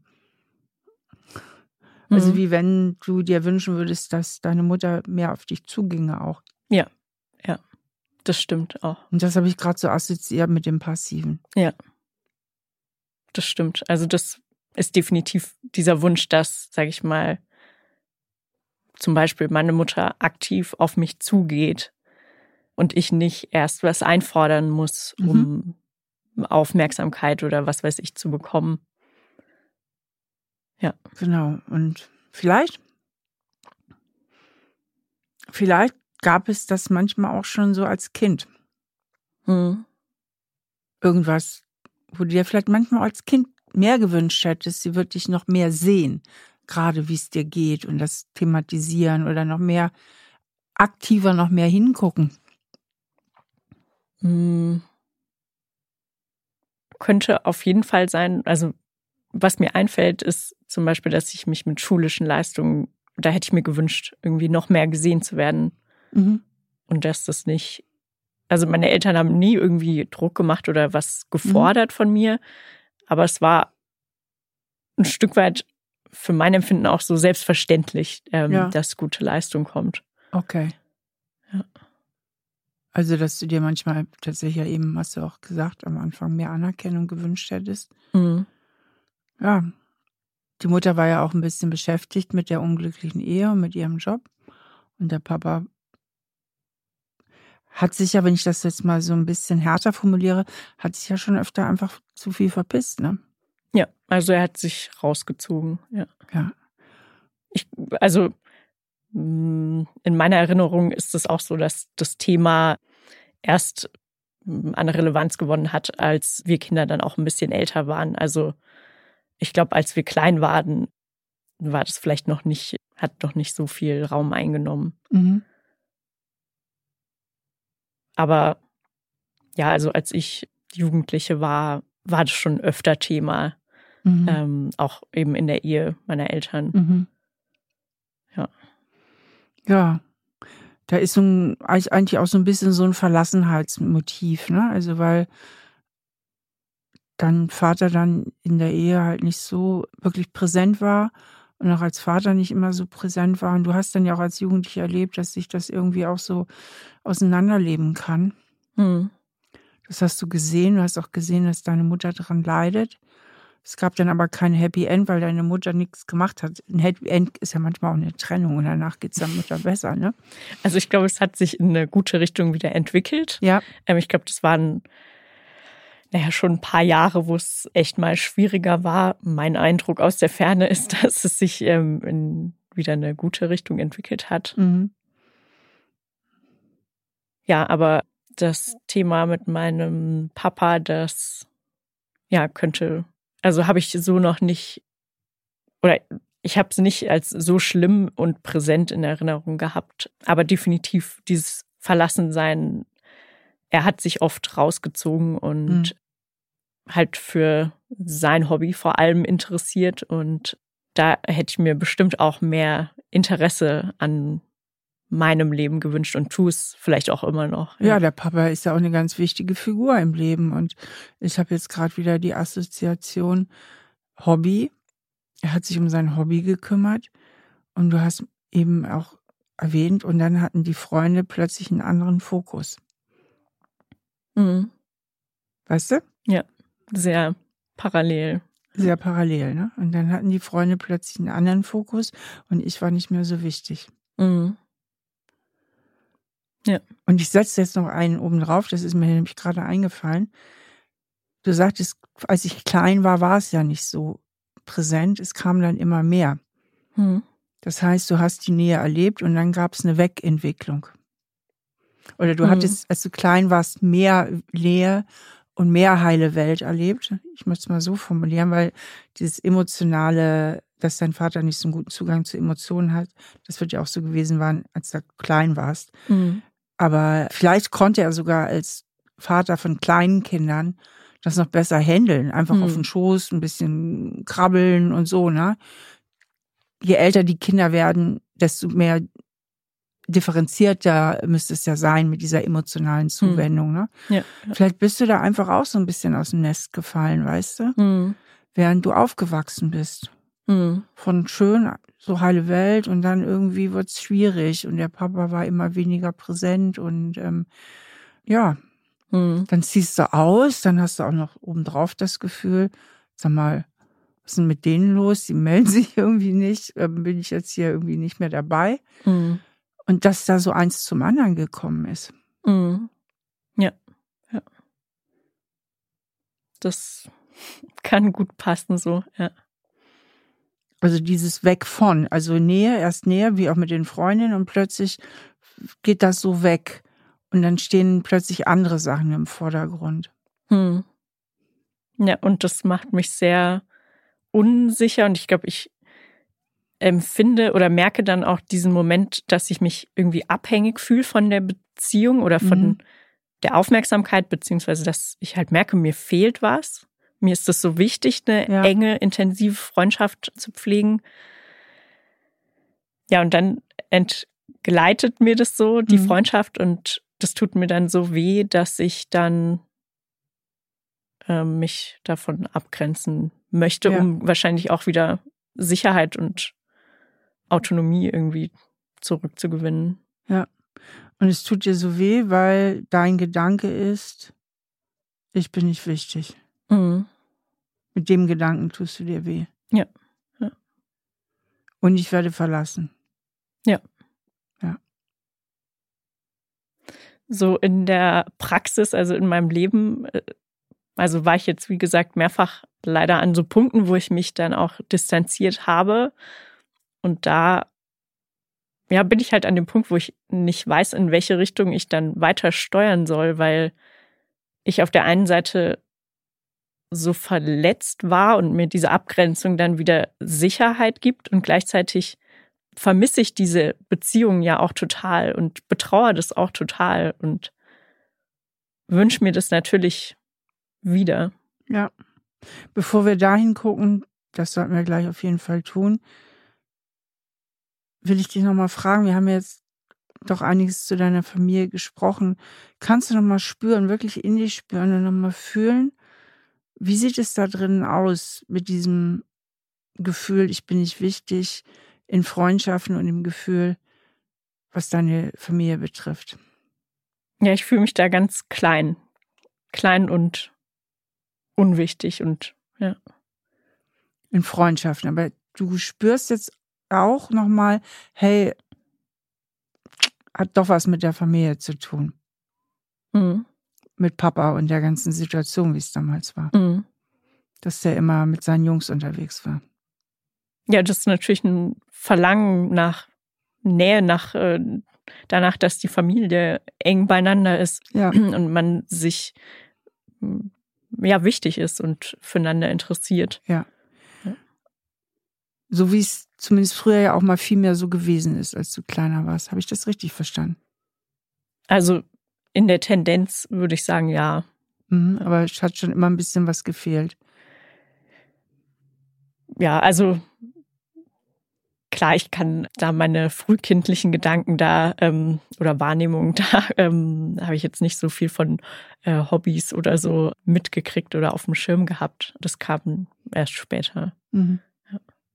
Also mm, wie wenn du dir wünschen würdest, dass deine Mutter mehr auf dich zuginge auch. Ja, ja, das stimmt auch. Und das habe ich gerade so assoziiert mit dem Passiven. Ja, das stimmt. Also das ist definitiv dieser Wunsch, dass, sage ich mal, zum Beispiel meine Mutter aktiv auf mich zugeht und ich nicht erst was einfordern muss, um Mhm. Aufmerksamkeit oder was weiß ich zu bekommen. Ja. Genau. Und vielleicht, vielleicht gab es das manchmal auch schon so als Kind. Mhm. Irgendwas, wo du dir vielleicht manchmal als Kind mehr gewünscht hättest, sie würde dich noch mehr sehen, gerade wie es dir geht und das thematisieren oder noch mehr aktiver, noch mehr hingucken. Mhm. Könnte auf jeden Fall sein, also was mir einfällt, ist zum Beispiel, dass ich mich mit schulischen Leistungen, da hätte ich mir gewünscht, irgendwie noch mehr gesehen zu werden. Mhm. Und dass das nicht, also meine Eltern haben nie irgendwie Druck gemacht oder was gefordert Mhm. von mir, aber es war ein Stück weit für mein Empfinden auch so selbstverständlich, ähm, Ja. dass gute Leistung kommt. Okay. Ja. Also, dass du dir manchmal tatsächlich ja eben, hast du auch gesagt, am Anfang mehr Anerkennung gewünscht hättest. Mhm. Ja, Die Mutter war ja auch ein bisschen beschäftigt mit der unglücklichen Ehe und mit ihrem Job. Und der Papa hat sich ja, wenn ich das jetzt mal so ein bisschen härter formuliere, hat sich ja schon öfter einfach zu viel verpisst, ne? Ja, also er hat sich rausgezogen, ja. Ja. Ich, also in meiner Erinnerung ist es auch so, dass das Thema erst an Relevanz gewonnen hat, als wir Kinder dann auch ein bisschen älter waren. Also ich glaube, als wir klein waren, war das vielleicht noch nicht, hat noch nicht so viel Raum eingenommen. Mhm. Aber ja, also als ich Jugendliche war, war das schon öfter Thema, Mhm. ähm, auch eben in der Ehe meiner Eltern. Mhm. Ja. Ja, da ist so ein, eigentlich auch so ein bisschen so ein Verlassenheitsmotiv, ne? Also weil dein Vater dann in der Ehe halt nicht so wirklich präsent war und auch als Vater nicht immer so präsent war. Und du hast dann ja auch als Jugendlicher erlebt, dass sich das irgendwie auch so auseinanderleben kann. Hm. Das hast du gesehen. Du hast auch gesehen, dass deine Mutter daran leidet. Es gab dann aber kein Happy End, weil deine Mutter nichts gemacht hat. Ein Happy End ist ja manchmal auch eine Trennung und danach geht es der Mutter besser, ne? Also ich glaube, es hat sich in eine gute Richtung wieder entwickelt. Ja. Ähm, ich glaube, das waren naja schon ein paar Jahre, wo es echt mal schwieriger war. Mein Eindruck aus der Ferne ist, dass es sich ähm, in wieder eine gute Richtung entwickelt hat. Mhm. Ja, aber das Thema mit meinem Papa, das ja könnte, also habe ich so noch nicht, oder ich habe es nicht als so schlimm und präsent in Erinnerung gehabt, aber definitiv dieses Verlassensein, er hat sich oft rausgezogen und mhm. halt für sein Hobby vor allem interessiert und da hätte ich mir bestimmt auch mehr Interesse an meinem Leben gewünscht und tue es vielleicht auch immer noch. Ja. ja, der Papa ist ja auch eine ganz wichtige Figur im Leben und ich habe jetzt gerade wieder die Assoziation Hobby. Er hat sich um sein Hobby gekümmert und du hast eben auch erwähnt und dann hatten die Freunde plötzlich einen anderen Fokus. Mhm. Weißt du? Ja, sehr parallel. Sehr parallel, ne? Und dann hatten die Freunde plötzlich einen anderen Fokus und ich war nicht mehr so wichtig. Mhm. Ja. Und ich setze jetzt noch einen oben drauf, das ist mir nämlich gerade eingefallen. Du sagtest, als ich klein war, war es ja nicht so präsent, es kam dann immer mehr. Mhm. Das heißt, du hast die Nähe erlebt und dann gab es eine Wegentwicklung. Oder du mhm. hattest, als du klein warst, mehr Nähe und mehr heile Welt erlebt. Ich möchte es mal so formulieren, weil dieses emotionale, dass dein Vater nicht so einen guten Zugang zu Emotionen hat, das wird ja auch so gewesen sein, als du klein warst. Mhm. Aber vielleicht konnte er sogar als Vater von kleinen Kindern das noch besser handeln. Einfach mhm. auf den Schoß, ein bisschen krabbeln und so, ne? Je älter die Kinder werden, desto mehr differenzierter müsste es ja sein mit dieser emotionalen Zuwendung, ne? Ja, ja. Vielleicht bist du da einfach auch so ein bisschen aus dem Nest gefallen, weißt du? Mhm. Während du aufgewachsen bist. Mhm. Von schön, so heile Welt und dann irgendwie wird es schwierig und der Papa war immer weniger präsent und ähm, ja, mhm. dann ziehst du aus, dann hast du auch noch obendrauf das Gefühl, sag mal, was ist denn mit denen los? Die melden sich irgendwie nicht, ähm, bin ich jetzt hier irgendwie nicht mehr dabei. Mhm. Und dass da so eins zum anderen gekommen ist. Mhm. Ja, ja. Das kann gut passen so, ja. Also dieses Weg von, also Nähe, erst Nähe, wie auch mit den Freundinnen und plötzlich geht das so weg. Und dann stehen plötzlich andere Sachen im Vordergrund. Hm. Ja, und das macht mich sehr unsicher und ich glaube, ich empfinde oder merke dann auch diesen Moment, dass ich mich irgendwie abhängig fühle von der Beziehung oder von mhm. der Aufmerksamkeit, beziehungsweise dass ich halt merke, mir fehlt was. Mir ist es so wichtig, eine ja. enge, intensive Freundschaft zu pflegen. Ja, und dann entgleitet mir das so, die mhm. Freundschaft, und das tut mir dann so weh, dass ich dann äh, mich davon abgrenzen möchte, ja. um wahrscheinlich auch wieder Sicherheit und Autonomie irgendwie zurückzugewinnen. Ja, und es tut dir so weh, weil dein Gedanke ist, ich bin nicht wichtig. Mhm. Mit dem Gedanken tust du dir weh. Ja. ja. Und ich werde verlassen. Ja. Ja. So in der Praxis, also in meinem Leben, also war ich jetzt, wie gesagt, mehrfach leider an so Punkten, wo ich mich dann auch distanziert habe. Und da ja, bin ich halt an dem Punkt, wo ich nicht weiß, in welche Richtung ich dann weiter steuern soll, weil ich auf der einen Seite so verletzt war und mir diese Abgrenzung dann wieder Sicherheit gibt und gleichzeitig vermisse ich diese Beziehung ja auch total und betrauere das auch total und wünsche mir das natürlich wieder. Ja. Bevor wir dahin gucken, das sollten wir gleich auf jeden Fall tun, will ich dich nochmal fragen, wir haben jetzt doch einiges zu deiner Familie gesprochen. Kannst du nochmal spüren, wirklich in dich spüren und nochmal fühlen, wie sieht es da drinnen aus mit diesem Gefühl, ich bin nicht wichtig, in Freundschaften und im Gefühl, was deine Familie betrifft? Ja, ich fühle mich da ganz klein. Klein und unwichtig und ja. In Freundschaften, aber du spürst jetzt auch nochmal, hey, hat doch was mit der Familie zu tun. Mhm. Mit Papa und der ganzen Situation, wie es damals war. Mhm. Dass der immer mit seinen Jungs unterwegs war. Ja, das ist natürlich ein Verlangen nach Nähe, nach äh, danach, dass die Familie eng beieinander ist Ja. und man sich ja wichtig ist und füreinander interessiert. Ja. ja. So wie es zumindest früher ja auch mal viel mehr so gewesen ist, als du kleiner warst. Habe ich das richtig verstanden? Also in der Tendenz würde ich sagen, ja. Mhm, aber es hat schon immer ein bisschen was gefehlt. Ja, also klar, ich kann da meine frühkindlichen Gedanken da ähm, oder Wahrnehmungen, da ähm, habe ich jetzt nicht so viel von äh, Hobbys oder so mitgekriegt oder auf dem Schirm gehabt. Das kam erst später. Mhm. Ja.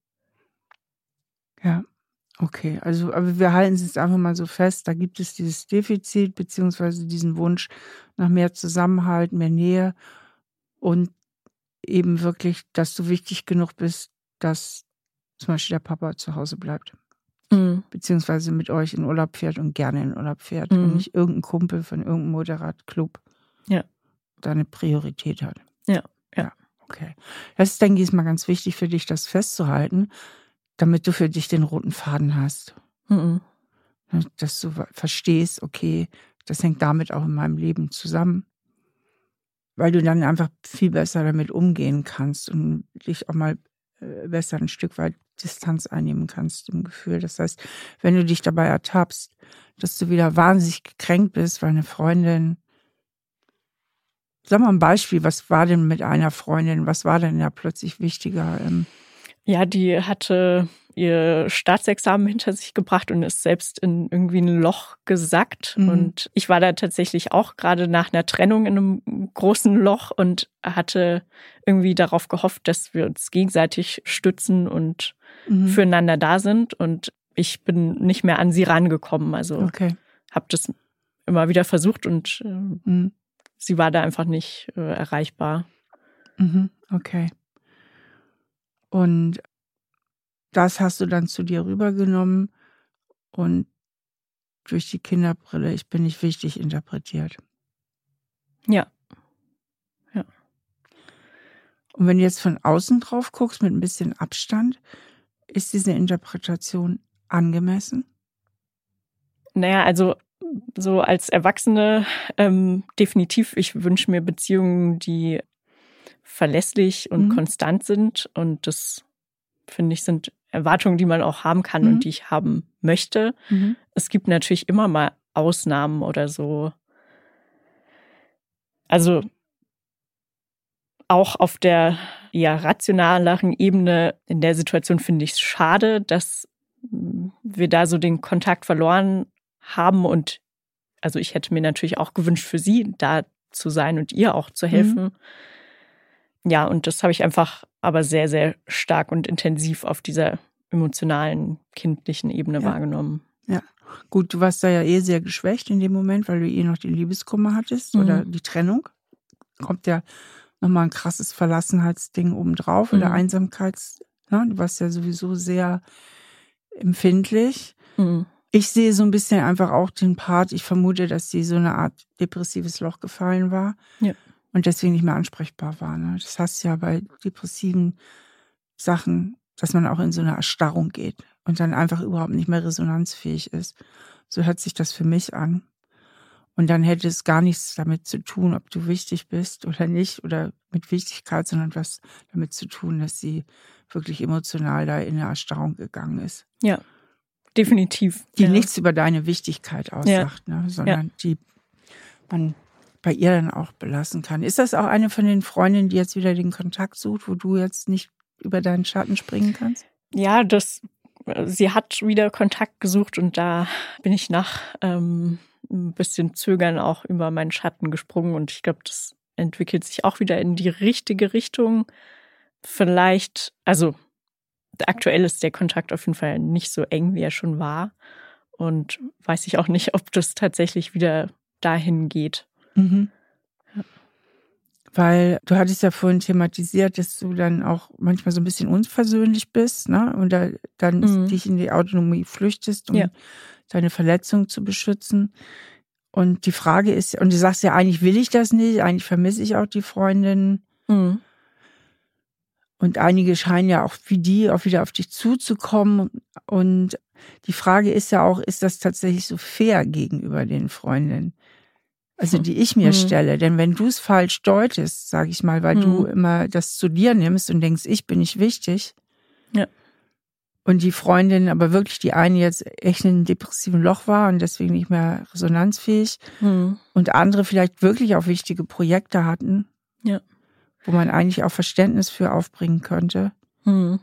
ja, okay. Also, aber wir halten es jetzt einfach mal so fest, da gibt es dieses Defizit beziehungsweise diesen Wunsch nach mehr Zusammenhalt, mehr Nähe und eben wirklich, dass du wichtig genug bist, dass zum Beispiel der Papa zu Hause bleibt. Mhm. Beziehungsweise mit euch in Urlaub fährt und gerne in Urlaub fährt. Mhm. Und nicht irgendein Kumpel von irgendeinem Motorradclub ja. da eine Priorität hat. Ja. ja. Ja, okay. Das ist, denke ich, mal ganz wichtig für dich, das festzuhalten, damit du für dich den roten Faden hast. Mhm. Dass du verstehst, okay, das hängt damit auch in meinem Leben zusammen. Weil du dann einfach viel besser damit umgehen kannst und dich auch mal besser ein Stück weit Distanz einnehmen kannst im Gefühl. Das heißt, wenn du dich dabei ertappst, dass du wieder wahnsinnig gekränkt bist, weil eine Freundin, sag mal ein Beispiel, was war denn mit einer Freundin, was war denn da plötzlich wichtiger? Ja, die hatte ihr Staatsexamen hinter sich gebracht und ist selbst in irgendwie ein Loch gesackt. Mhm. Und ich war da tatsächlich auch gerade nach einer Trennung in einem großen Loch und hatte irgendwie darauf gehofft, dass wir uns gegenseitig stützen und mhm. füreinander da sind. Und ich bin nicht mehr an sie rangekommen. Also okay. habe das immer wieder versucht und äh, mhm. sie war da einfach nicht äh, erreichbar. Mhm. Okay. Und das hast du dann zu dir rübergenommen und durch die Kinderbrille, ich bin nicht wichtig, interpretiert. Ja. Ja. Und wenn du jetzt von außen drauf guckst, mit ein bisschen Abstand, ist diese Interpretation angemessen? Naja, also so als Erwachsene ähm, definitiv, ich wünsche mir Beziehungen, die verlässlich und mhm. konstant sind. Und das, finde ich, sind Erwartungen, die man auch haben kann mhm. und die ich haben möchte. Mhm. Es gibt natürlich immer mal Ausnahmen oder so. Also auch auf der ja, rationaleren Ebene in der Situation finde ich es schade, dass wir da so den Kontakt verloren haben. Und also ich hätte mir natürlich auch gewünscht, für sie da zu sein und ihr auch zu helfen. Mhm. Ja, und das habe ich einfach aber sehr, sehr stark und intensiv auf dieser emotionalen, kindlichen Ebene ja. wahrgenommen. Ja, gut, du warst da ja eh sehr geschwächt in dem Moment, weil du eh noch den Liebeskummer hattest mhm. oder die Trennung. Kommt ja nochmal ein krasses Verlassenheitsding obendrauf mhm. oder Einsamkeits. Ne? Du warst ja sowieso sehr empfindlich. Mhm. Ich sehe so ein bisschen einfach auch den Part, ich vermute, dass sie so eine Art depressives Loch gefallen war Ja. und deswegen nicht mehr ansprechbar war. Ne? Das heißt ja bei depressiven Sachen, dass man auch in so eine Erstarrung geht und dann einfach überhaupt nicht mehr resonanzfähig ist. So hört sich das für mich an. Und dann hätte es gar nichts damit zu tun, ob du wichtig bist oder nicht oder mit Wichtigkeit, sondern was damit zu tun, dass sie wirklich emotional da in eine Erstarrung gegangen ist. Ja, definitiv. Die ja. nichts über deine Wichtigkeit aussagt, ja. ne, sondern ja. die man bei ihr dann auch belassen kann. Ist das auch eine von den Freundinnen, die jetzt wieder den Kontakt sucht, wo du jetzt nicht über deinen Schatten springen kannst? Ja, das, sie hat wieder Kontakt gesucht und da bin ich nach ähm, ein bisschen Zögern auch über meinen Schatten gesprungen und ich glaube, das entwickelt sich auch wieder in die richtige Richtung. Vielleicht, also aktuell ist der Kontakt auf jeden Fall nicht so eng, wie er schon war und weiß ich auch nicht, ob das tatsächlich wieder dahin geht. Mhm. Ja. Weil du hattest ja vorhin thematisiert, dass du dann auch manchmal so ein bisschen unversöhnlich bist, ne? Und da, dann mhm. dich in die Autonomie flüchtest, um ja. deine Verletzung zu beschützen. Und die Frage ist, und du sagst ja, eigentlich will ich das nicht, eigentlich vermisse ich auch die Freundin. Mhm. Und einige scheinen ja auch wie die auch wieder auf dich zuzukommen. Und die Frage ist ja auch, ist das tatsächlich so fair gegenüber den Freundinnen? Also die ich mir mhm. stelle. Denn wenn du es falsch deutest, sage ich mal, weil mhm. du immer das zu dir nimmst und denkst, ich bin nicht wichtig. Ja. Und die Freundin, aber wirklich die eine jetzt echt in einem depressiven Loch war und deswegen nicht mehr resonanzfähig. Mhm. Und andere vielleicht wirklich auch wichtige Projekte hatten. Ja. Wo man eigentlich auch Verständnis für aufbringen könnte. Mhm.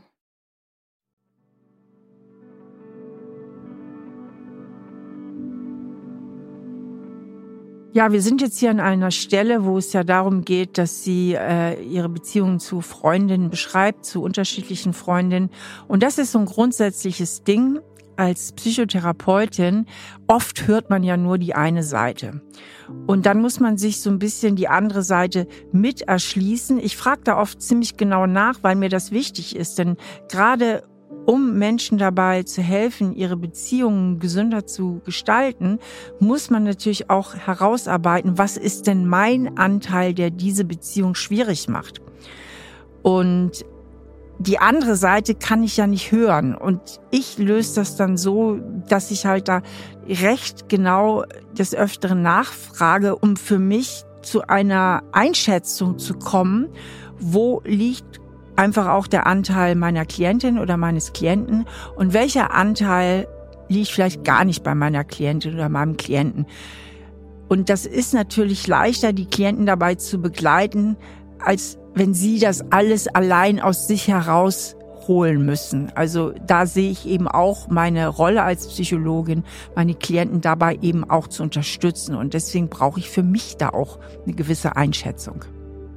Ja, wir sind jetzt hier an einer Stelle, wo es ja darum geht, dass sie äh, ihre Beziehungen zu Freundinnen beschreibt, zu unterschiedlichen Freundinnen. Und das ist so ein grundsätzliches Ding als Psychotherapeutin. Oft hört man ja nur die eine Seite. Und dann muss man sich so ein bisschen die andere Seite mit erschließen. Ich frage da oft ziemlich genau nach, weil mir das wichtig ist. Denn gerade um Menschen dabei zu helfen, ihre Beziehungen gesünder zu gestalten, muss man natürlich auch herausarbeiten, was ist denn mein Anteil, der diese Beziehung schwierig macht. Und die andere Seite kann ich ja nicht hören. Und ich löse das dann so, dass ich halt da recht genau des Öfteren nachfrage, um für mich zu einer Einschätzung zu kommen, wo liegt einfach auch der Anteil meiner Klientin oder meines Klienten und welcher Anteil liegt vielleicht gar nicht bei meiner Klientin oder meinem Klienten. Und das ist natürlich leichter, die Klienten dabei zu begleiten, als wenn sie das alles allein aus sich herausholen müssen. Also da sehe ich eben auch meine Rolle als Psychologin, meine Klienten dabei eben auch zu unterstützen. Und deswegen brauche ich für mich da auch eine gewisse Einschätzung.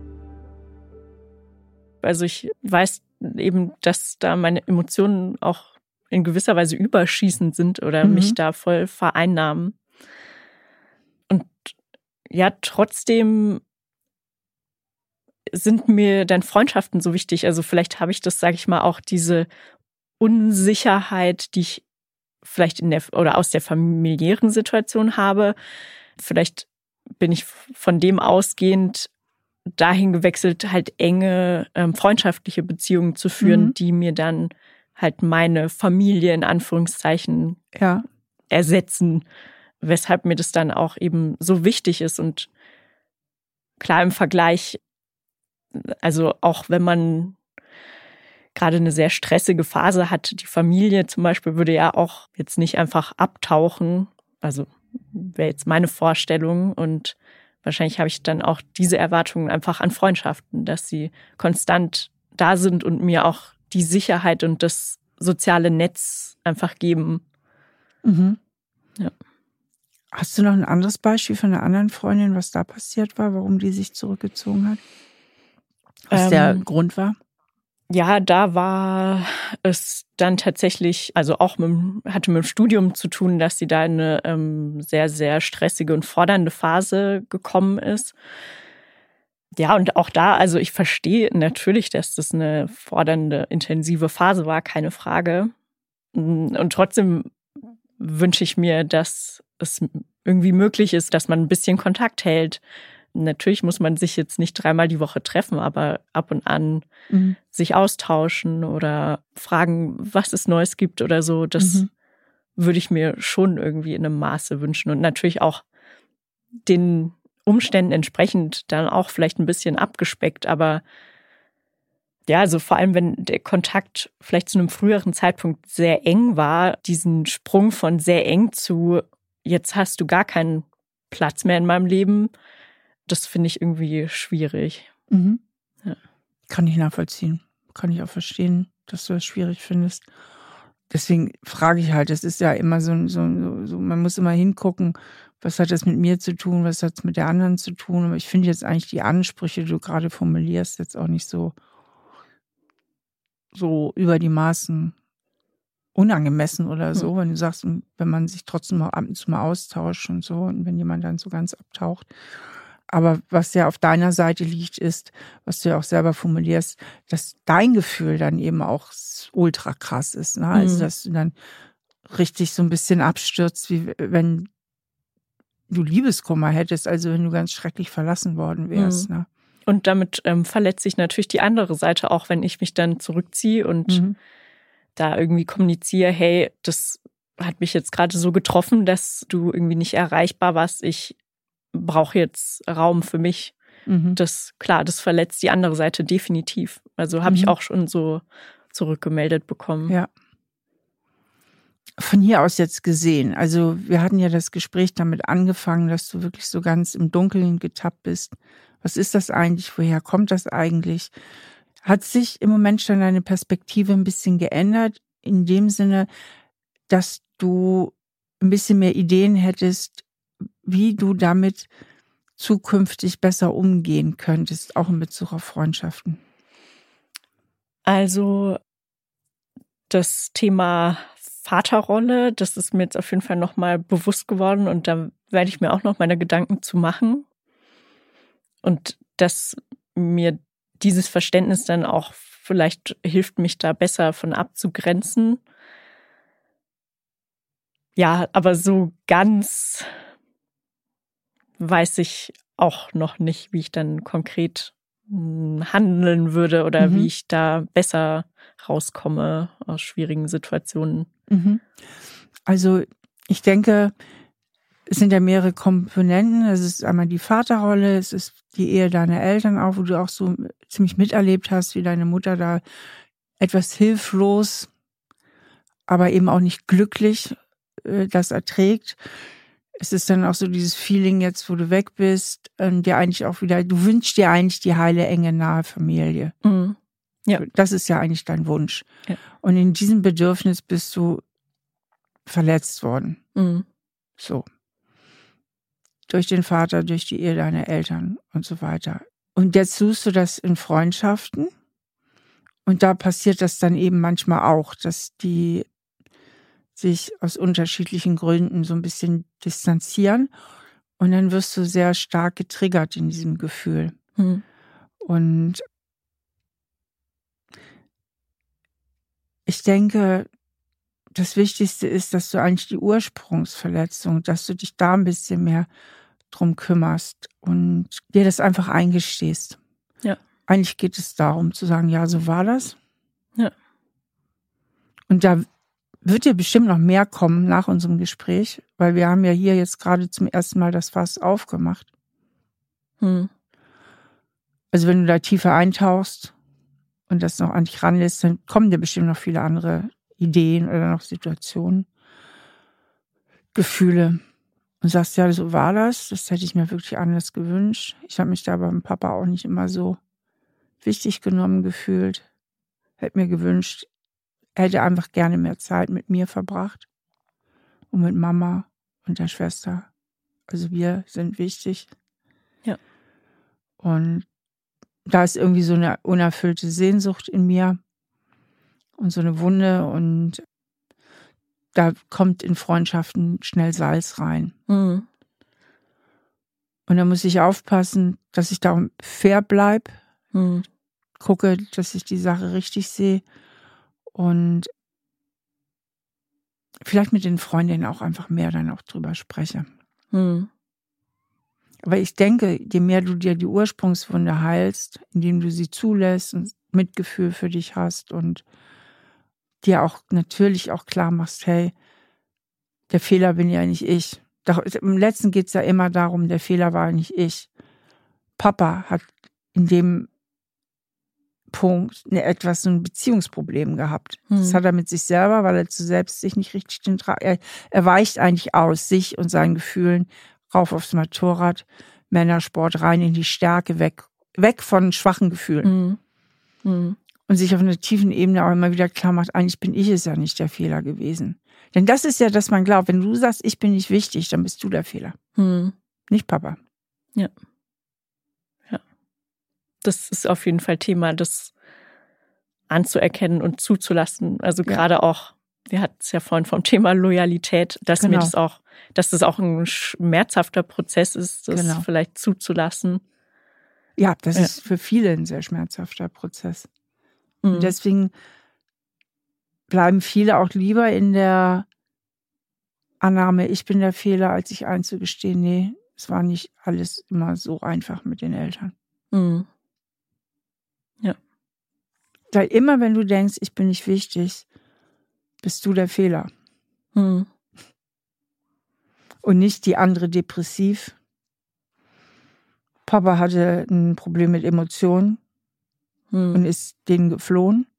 Also ich weiß eben, dass da meine Emotionen auch in gewisser Weise überschießend sind oder mhm. mich da voll vereinnahmen. Und ja, trotzdem sind mir dann Freundschaften so wichtig. Also vielleicht habe ich das, sage ich mal, auch diese Unsicherheit, die ich vielleicht in der oder aus der familiären Situation habe. Vielleicht bin ich von dem ausgehend dahin gewechselt, halt enge ähm, freundschaftliche Beziehungen zu führen, mhm. die mir dann halt meine Familie in Anführungszeichen ja. ersetzen, weshalb mir das dann auch eben so wichtig ist. Und klar im Vergleich, also auch wenn man gerade eine sehr stressige Phase hat, die Familie zum Beispiel würde ja auch jetzt nicht einfach abtauchen, also wäre jetzt meine Vorstellung und wahrscheinlich habe ich dann auch diese Erwartungen einfach an Freundschaften, dass sie konstant da sind und mir auch die Sicherheit und das soziale Netz einfach geben. Mhm. Ja. Hast du noch ein anderes Beispiel von einer anderen Freundin, was da passiert war, warum die sich zurückgezogen hat? Was ähm, der Grund war? Ja, da war es dann tatsächlich, also auch mit, hatte mit dem Studium zu tun, dass sie da in eine ähm, sehr, sehr stressige und fordernde Phase gekommen ist. Ja, und auch da, also ich verstehe natürlich, dass das eine fordernde, intensive Phase war, keine Frage. Und trotzdem wünsche ich mir, dass es irgendwie möglich ist, dass man ein bisschen Kontakt hält. Natürlich muss man sich jetzt nicht dreimal die Woche treffen, aber ab und an mhm. sich austauschen oder fragen, was es Neues gibt oder so. Das mhm. würde ich mir schon irgendwie in einem Maße wünschen. Und natürlich auch den Umständen entsprechend dann auch vielleicht ein bisschen abgespeckt. Aber ja, also vor allem, wenn der Kontakt vielleicht zu einem früheren Zeitpunkt sehr eng war, diesen Sprung von sehr eng zu jetzt hast du gar keinen Platz mehr in meinem Leben, das finde ich irgendwie schwierig. Mhm. Ja. Kann ich nachvollziehen. Kann ich auch verstehen, dass du das schwierig findest. Deswegen frage ich halt, das ist ja immer so, so, so, man muss immer hingucken, was hat das mit mir zu tun, was hat es mit der anderen zu tun. Aber ich finde jetzt eigentlich die Ansprüche, die du gerade formulierst, jetzt auch nicht so, so über die Maßen unangemessen oder so, mhm. wenn du sagst, wenn man sich trotzdem mal ab und zu mal austauscht und so und wenn jemand dann so ganz abtaucht. Aber was ja auf deiner Seite liegt, ist, was du ja auch selber formulierst, dass dein Gefühl dann eben auch ultra krass ist. Ne? Also, dass du dann richtig so ein bisschen abstürzt, wie wenn du Liebeskummer hättest, also wenn du ganz schrecklich verlassen worden wärst. Mhm. Ne? Und damit ähm, verletze ich natürlich die andere Seite auch, wenn ich mich dann zurückziehe und mhm. da irgendwie kommuniziere, hey, das hat mich jetzt gerade so getroffen, dass du irgendwie nicht erreichbar warst. Ich brauche jetzt Raum für mich. Mhm. Das, klar, das verletzt die andere Seite definitiv. Also habe mhm. ich auch schon so zurückgemeldet bekommen. Ja. Von hier aus jetzt gesehen, also wir hatten ja das Gespräch damit angefangen, dass du wirklich so ganz im Dunkeln getappt bist. Was ist das eigentlich? Woher kommt das eigentlich? Hat sich im Moment schon deine Perspektive ein bisschen geändert, in dem Sinne, dass du ein bisschen mehr Ideen hättest, wie du damit zukünftig besser umgehen könntest, auch in Bezug auf Freundschaften? Also das Thema Vaterrolle, das ist mir jetzt auf jeden Fall nochmal bewusst geworden und da werde ich mir auch noch meine Gedanken zu machen. Und dass mir dieses Verständnis dann auch vielleicht hilft, mich da besser von abzugrenzen. Ja, aber so ganz weiß ich auch noch nicht, wie ich dann konkret handeln würde oder mhm. wie ich da besser rauskomme aus schwierigen Situationen. Mhm. Also ich denke, es sind ja mehrere Komponenten. Es ist einmal die Vaterrolle, es ist die Ehe deiner Eltern auch, wo du auch so ziemlich miterlebt hast, wie deine Mutter da etwas hilflos, aber eben auch nicht glücklich äh, das erträgt. Es ist dann auch so dieses Feeling jetzt, wo du weg bist, ähm, dir eigentlich auch wieder, du wünschst dir eigentlich die heile, enge, nahe Familie. Mhm. Ja. Das ist ja eigentlich dein Wunsch. Ja. Und in diesem Bedürfnis bist du verletzt worden. Mhm. So. Durch den Vater, durch die Ehe deiner Eltern und so weiter. Und jetzt suchst du das in Freundschaften. Und da passiert das dann eben manchmal auch, dass die sich aus unterschiedlichen Gründen so ein bisschen distanzieren. Und dann wirst du sehr stark getriggert in diesem Gefühl. Mhm. Und ich denke, das Wichtigste ist, dass du eigentlich die Ursprungsverletzung, dass du dich da ein bisschen mehr drum kümmerst und dir das einfach eingestehst. Ja. Eigentlich geht es darum zu sagen, ja, so war das. Ja. Und da wird dir bestimmt noch mehr kommen nach unserem Gespräch, weil wir haben ja hier jetzt gerade zum ersten Mal das Fass aufgemacht. Hm. Also wenn du da tiefer eintauchst und das noch an dich ranlässt, dann kommen dir bestimmt noch viele andere Ideen oder noch Situationen, Gefühle. Und sagst, ja, so war das, das hätte ich mir wirklich anders gewünscht. Ich habe mich da beim Papa auch nicht immer so wichtig genommen gefühlt. Hätte mir gewünscht, er hätte einfach gerne mehr Zeit mit mir verbracht und mit Mama und der Schwester. Also wir sind wichtig. Ja. Und da ist irgendwie so eine unerfüllte Sehnsucht in mir und so eine Wunde und da kommt in Freundschaften schnell Salz rein. Mhm. Und da muss ich aufpassen, dass ich da fair bleibe, mhm. gucke, dass ich die Sache richtig sehe und vielleicht mit den Freundinnen auch einfach mehr dann auch drüber spreche. Hm. Aber ich denke, je mehr du dir die Ursprungswunde heilst, indem du sie zulässt und Mitgefühl für dich hast und dir auch natürlich auch klar machst, hey, der Fehler bin ja nicht ich. Doch im Letzten geht es ja immer darum, der Fehler war nicht ich. Papa hat in dem Punkt eine, etwas so ein Beziehungsproblem gehabt. Hm. Das hat er mit sich selber, weil er zu selbst sich nicht richtig den Tra- er, er weicht eigentlich aus sich und seinen Gefühlen rauf aufs Motorrad, Männersport, rein in die Stärke, weg, weg von schwachen Gefühlen. Hm. Hm. Und sich auf einer tiefen Ebene auch immer wieder klar macht, eigentlich bin ich es ja nicht der Fehler gewesen. Denn das ist ja, dass man glaubt, wenn du sagst, ich bin nicht wichtig, dann bist du der Fehler. Hm. Nicht Papa. Ja. Ja. Das ist auf jeden Fall Thema, das anzuerkennen und zuzulassen. Also ja. Gerade auch, wir hatten es ja vorhin vom Thema Loyalität, dass genau. mir das auch, dass das auch ein schmerzhafter Prozess ist, das genau. vielleicht zuzulassen. Ja, das ja. ist für viele ein sehr schmerzhafter Prozess. Mhm. Und deswegen bleiben viele auch lieber in der Annahme, ich bin der Fehler, als sich einzugestehen, nee, es war nicht alles immer so einfach mit den Eltern. Mhm. Ja. Weil immer, wenn du denkst, ich bin nicht wichtig, bist du der Fehler. Mhm. Und nicht die andere depressiv. Papa hatte ein Problem mit Emotionen mhm. und ist denen geflohen.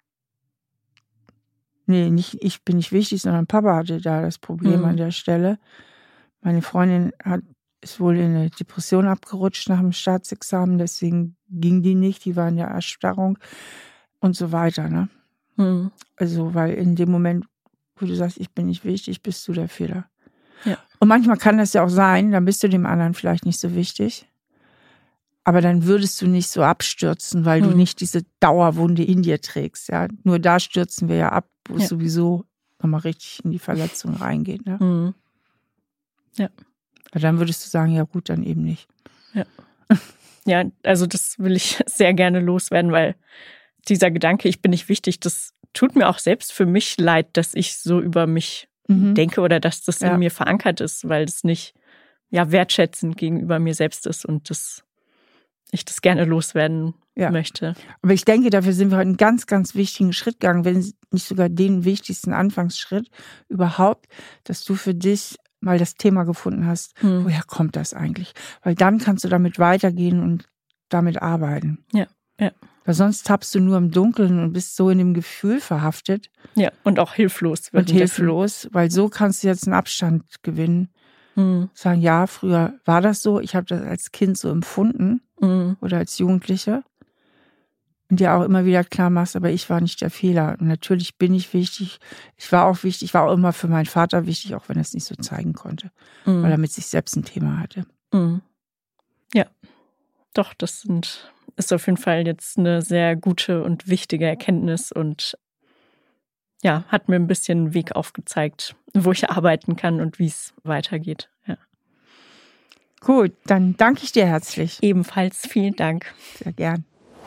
Nee, nicht ich bin nicht wichtig, sondern Papa hatte da das Problem mhm. an der Stelle. Meine Freundin hat, ist wohl in eine Depression abgerutscht nach dem Staatsexamen, deswegen ging die nicht, die war in der Erstarrung und so weiter. Ne? Mhm. Also, weil in dem Moment, wo du sagst, ich bin nicht wichtig, bist du der Fehler. Ja. Und manchmal kann das ja auch sein, dann bist du dem anderen vielleicht nicht so wichtig. Aber dann würdest du nicht so abstürzen, weil hm. du nicht diese Dauerwunde in dir trägst. Ja, nur da stürzen wir ja ab, wo es ja. sowieso nochmal richtig in die Verletzung reingeht. Ne? Hm. Ja. Aber dann würdest du sagen, ja gut, dann eben nicht. Ja. Ja, also das will ich sehr gerne loswerden, weil dieser Gedanke, ich bin nicht wichtig, das tut mir auch selbst für mich leid, dass ich so über mich mhm. denke oder dass das ja. in mir verankert ist, weil das nicht ja wertschätzend gegenüber mir selbst ist und das ich das gerne loswerden ja. möchte. Aber ich denke, dafür sind wir heute einen ganz, ganz wichtigen Schritt gegangen, wenn nicht sogar den wichtigsten Anfangsschritt überhaupt, dass du für dich mal das Thema gefunden hast, hm. woher kommt das eigentlich? Weil dann kannst du damit weitergehen und damit arbeiten. Ja, ja. Weil sonst tappst du nur im Dunkeln und bist so in dem Gefühl verhaftet. Ja, und auch hilflos. Und hilflos, weil so kannst du jetzt einen Abstand gewinnen. Hm. Sagen, ja, früher war das so, ich habe das als Kind so empfunden hm. oder als Jugendliche. Und dir auch immer wieder klar machst, aber ich war nicht der Fehler. Und natürlich bin ich wichtig. Ich war auch wichtig, ich war auch immer für meinen Vater wichtig, auch wenn er es nicht so zeigen konnte, hm. weil er mit sich selbst ein Thema hatte. Hm. Ja, doch, das sind, ist auf jeden Fall jetzt eine sehr gute und wichtige Erkenntnis und ja, hat mir ein bisschen einen Weg aufgezeigt, wo ich arbeiten kann und wie es weitergeht. Ja. Gut, dann danke ich dir herzlich. Ebenfalls vielen Dank. Sehr gern.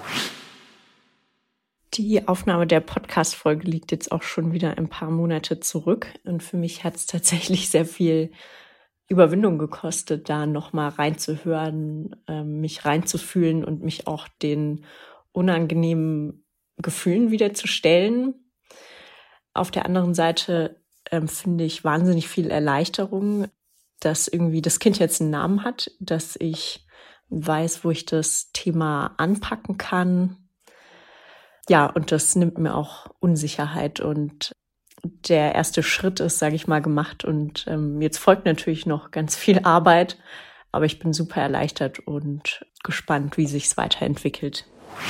Die Aufnahme der Podcast-Folge liegt jetzt auch schon wieder ein paar Monate zurück. Und für mich hat es tatsächlich sehr viel Überwindung gekostet, da nochmal reinzuhören, mich reinzufühlen und mich auch den unangenehmen Gefühlen wieder zu stellen. Auf der anderen Seite ähm, finde ich wahnsinnig viel Erleichterung, dass irgendwie das Kind jetzt einen Namen hat, dass ich weiß, wo ich das Thema anpacken kann. Ja, und das nimmt mir auch Unsicherheit und der erste Schritt ist, sage ich mal, gemacht und ähm, jetzt folgt natürlich noch ganz viel Arbeit, aber ich bin super erleichtert und gespannt, wie sich's weiterentwickelt.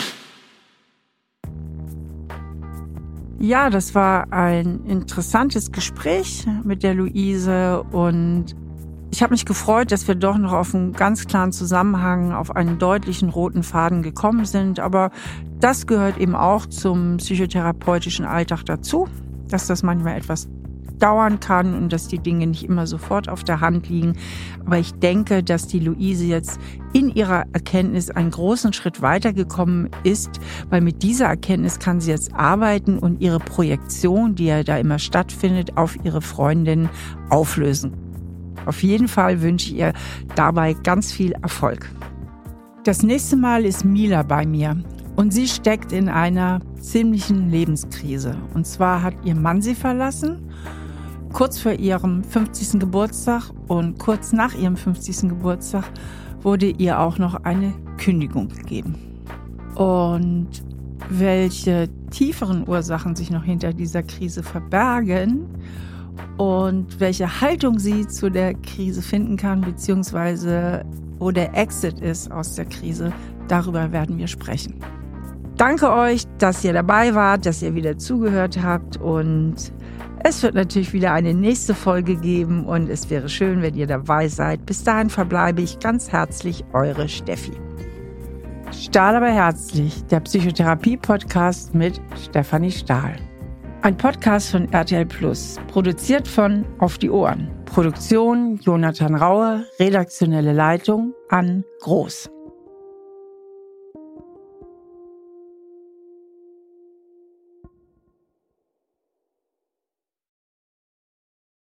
Ja, das war ein interessantes Gespräch mit der Luise und ich habe mich gefreut, dass wir doch noch auf einen ganz klaren Zusammenhang, auf einen deutlichen roten Faden gekommen sind. Aber das gehört eben auch zum psychotherapeutischen Alltag dazu, dass das manchmal etwas dauern kann und dass die Dinge nicht immer sofort auf der Hand liegen. Aber ich denke, dass die Luise jetzt in ihrer Erkenntnis einen großen Schritt weitergekommen ist, weil mit dieser Erkenntnis kann sie jetzt arbeiten und ihre Projektion, die ja da immer stattfindet, auf ihre Freundin auflösen. Auf jeden Fall wünsche ich ihr dabei ganz viel Erfolg. Das nächste Mal ist Mila bei mir und sie steckt in einer ziemlichen Lebenskrise. Und zwar hat ihr Mann sie verlassen, kurz vor ihrem fünfzigsten Geburtstag, und kurz nach ihrem fünfzigsten Geburtstag wurde ihr auch noch eine Kündigung gegeben. Und welche tieferen Ursachen sich noch hinter dieser Krise verbergen und welche Haltung sie zu der Krise finden kann, beziehungsweise wo der Exit ist aus der Krise, darüber werden wir sprechen. Danke euch, dass ihr dabei wart, dass ihr wieder zugehört habt, und es wird natürlich wieder eine nächste Folge geben und es wäre schön, wenn ihr dabei seid. Bis dahin verbleibe ich ganz herzlich, eure Steffi. Stahl aber herzlich, der Psychotherapie-Podcast mit Stefanie Stahl. Ein Podcast von R T L Plus, produziert von Auf die Ohren. Produktion Jonathan Raue, redaktionelle Leitung Ann Groß.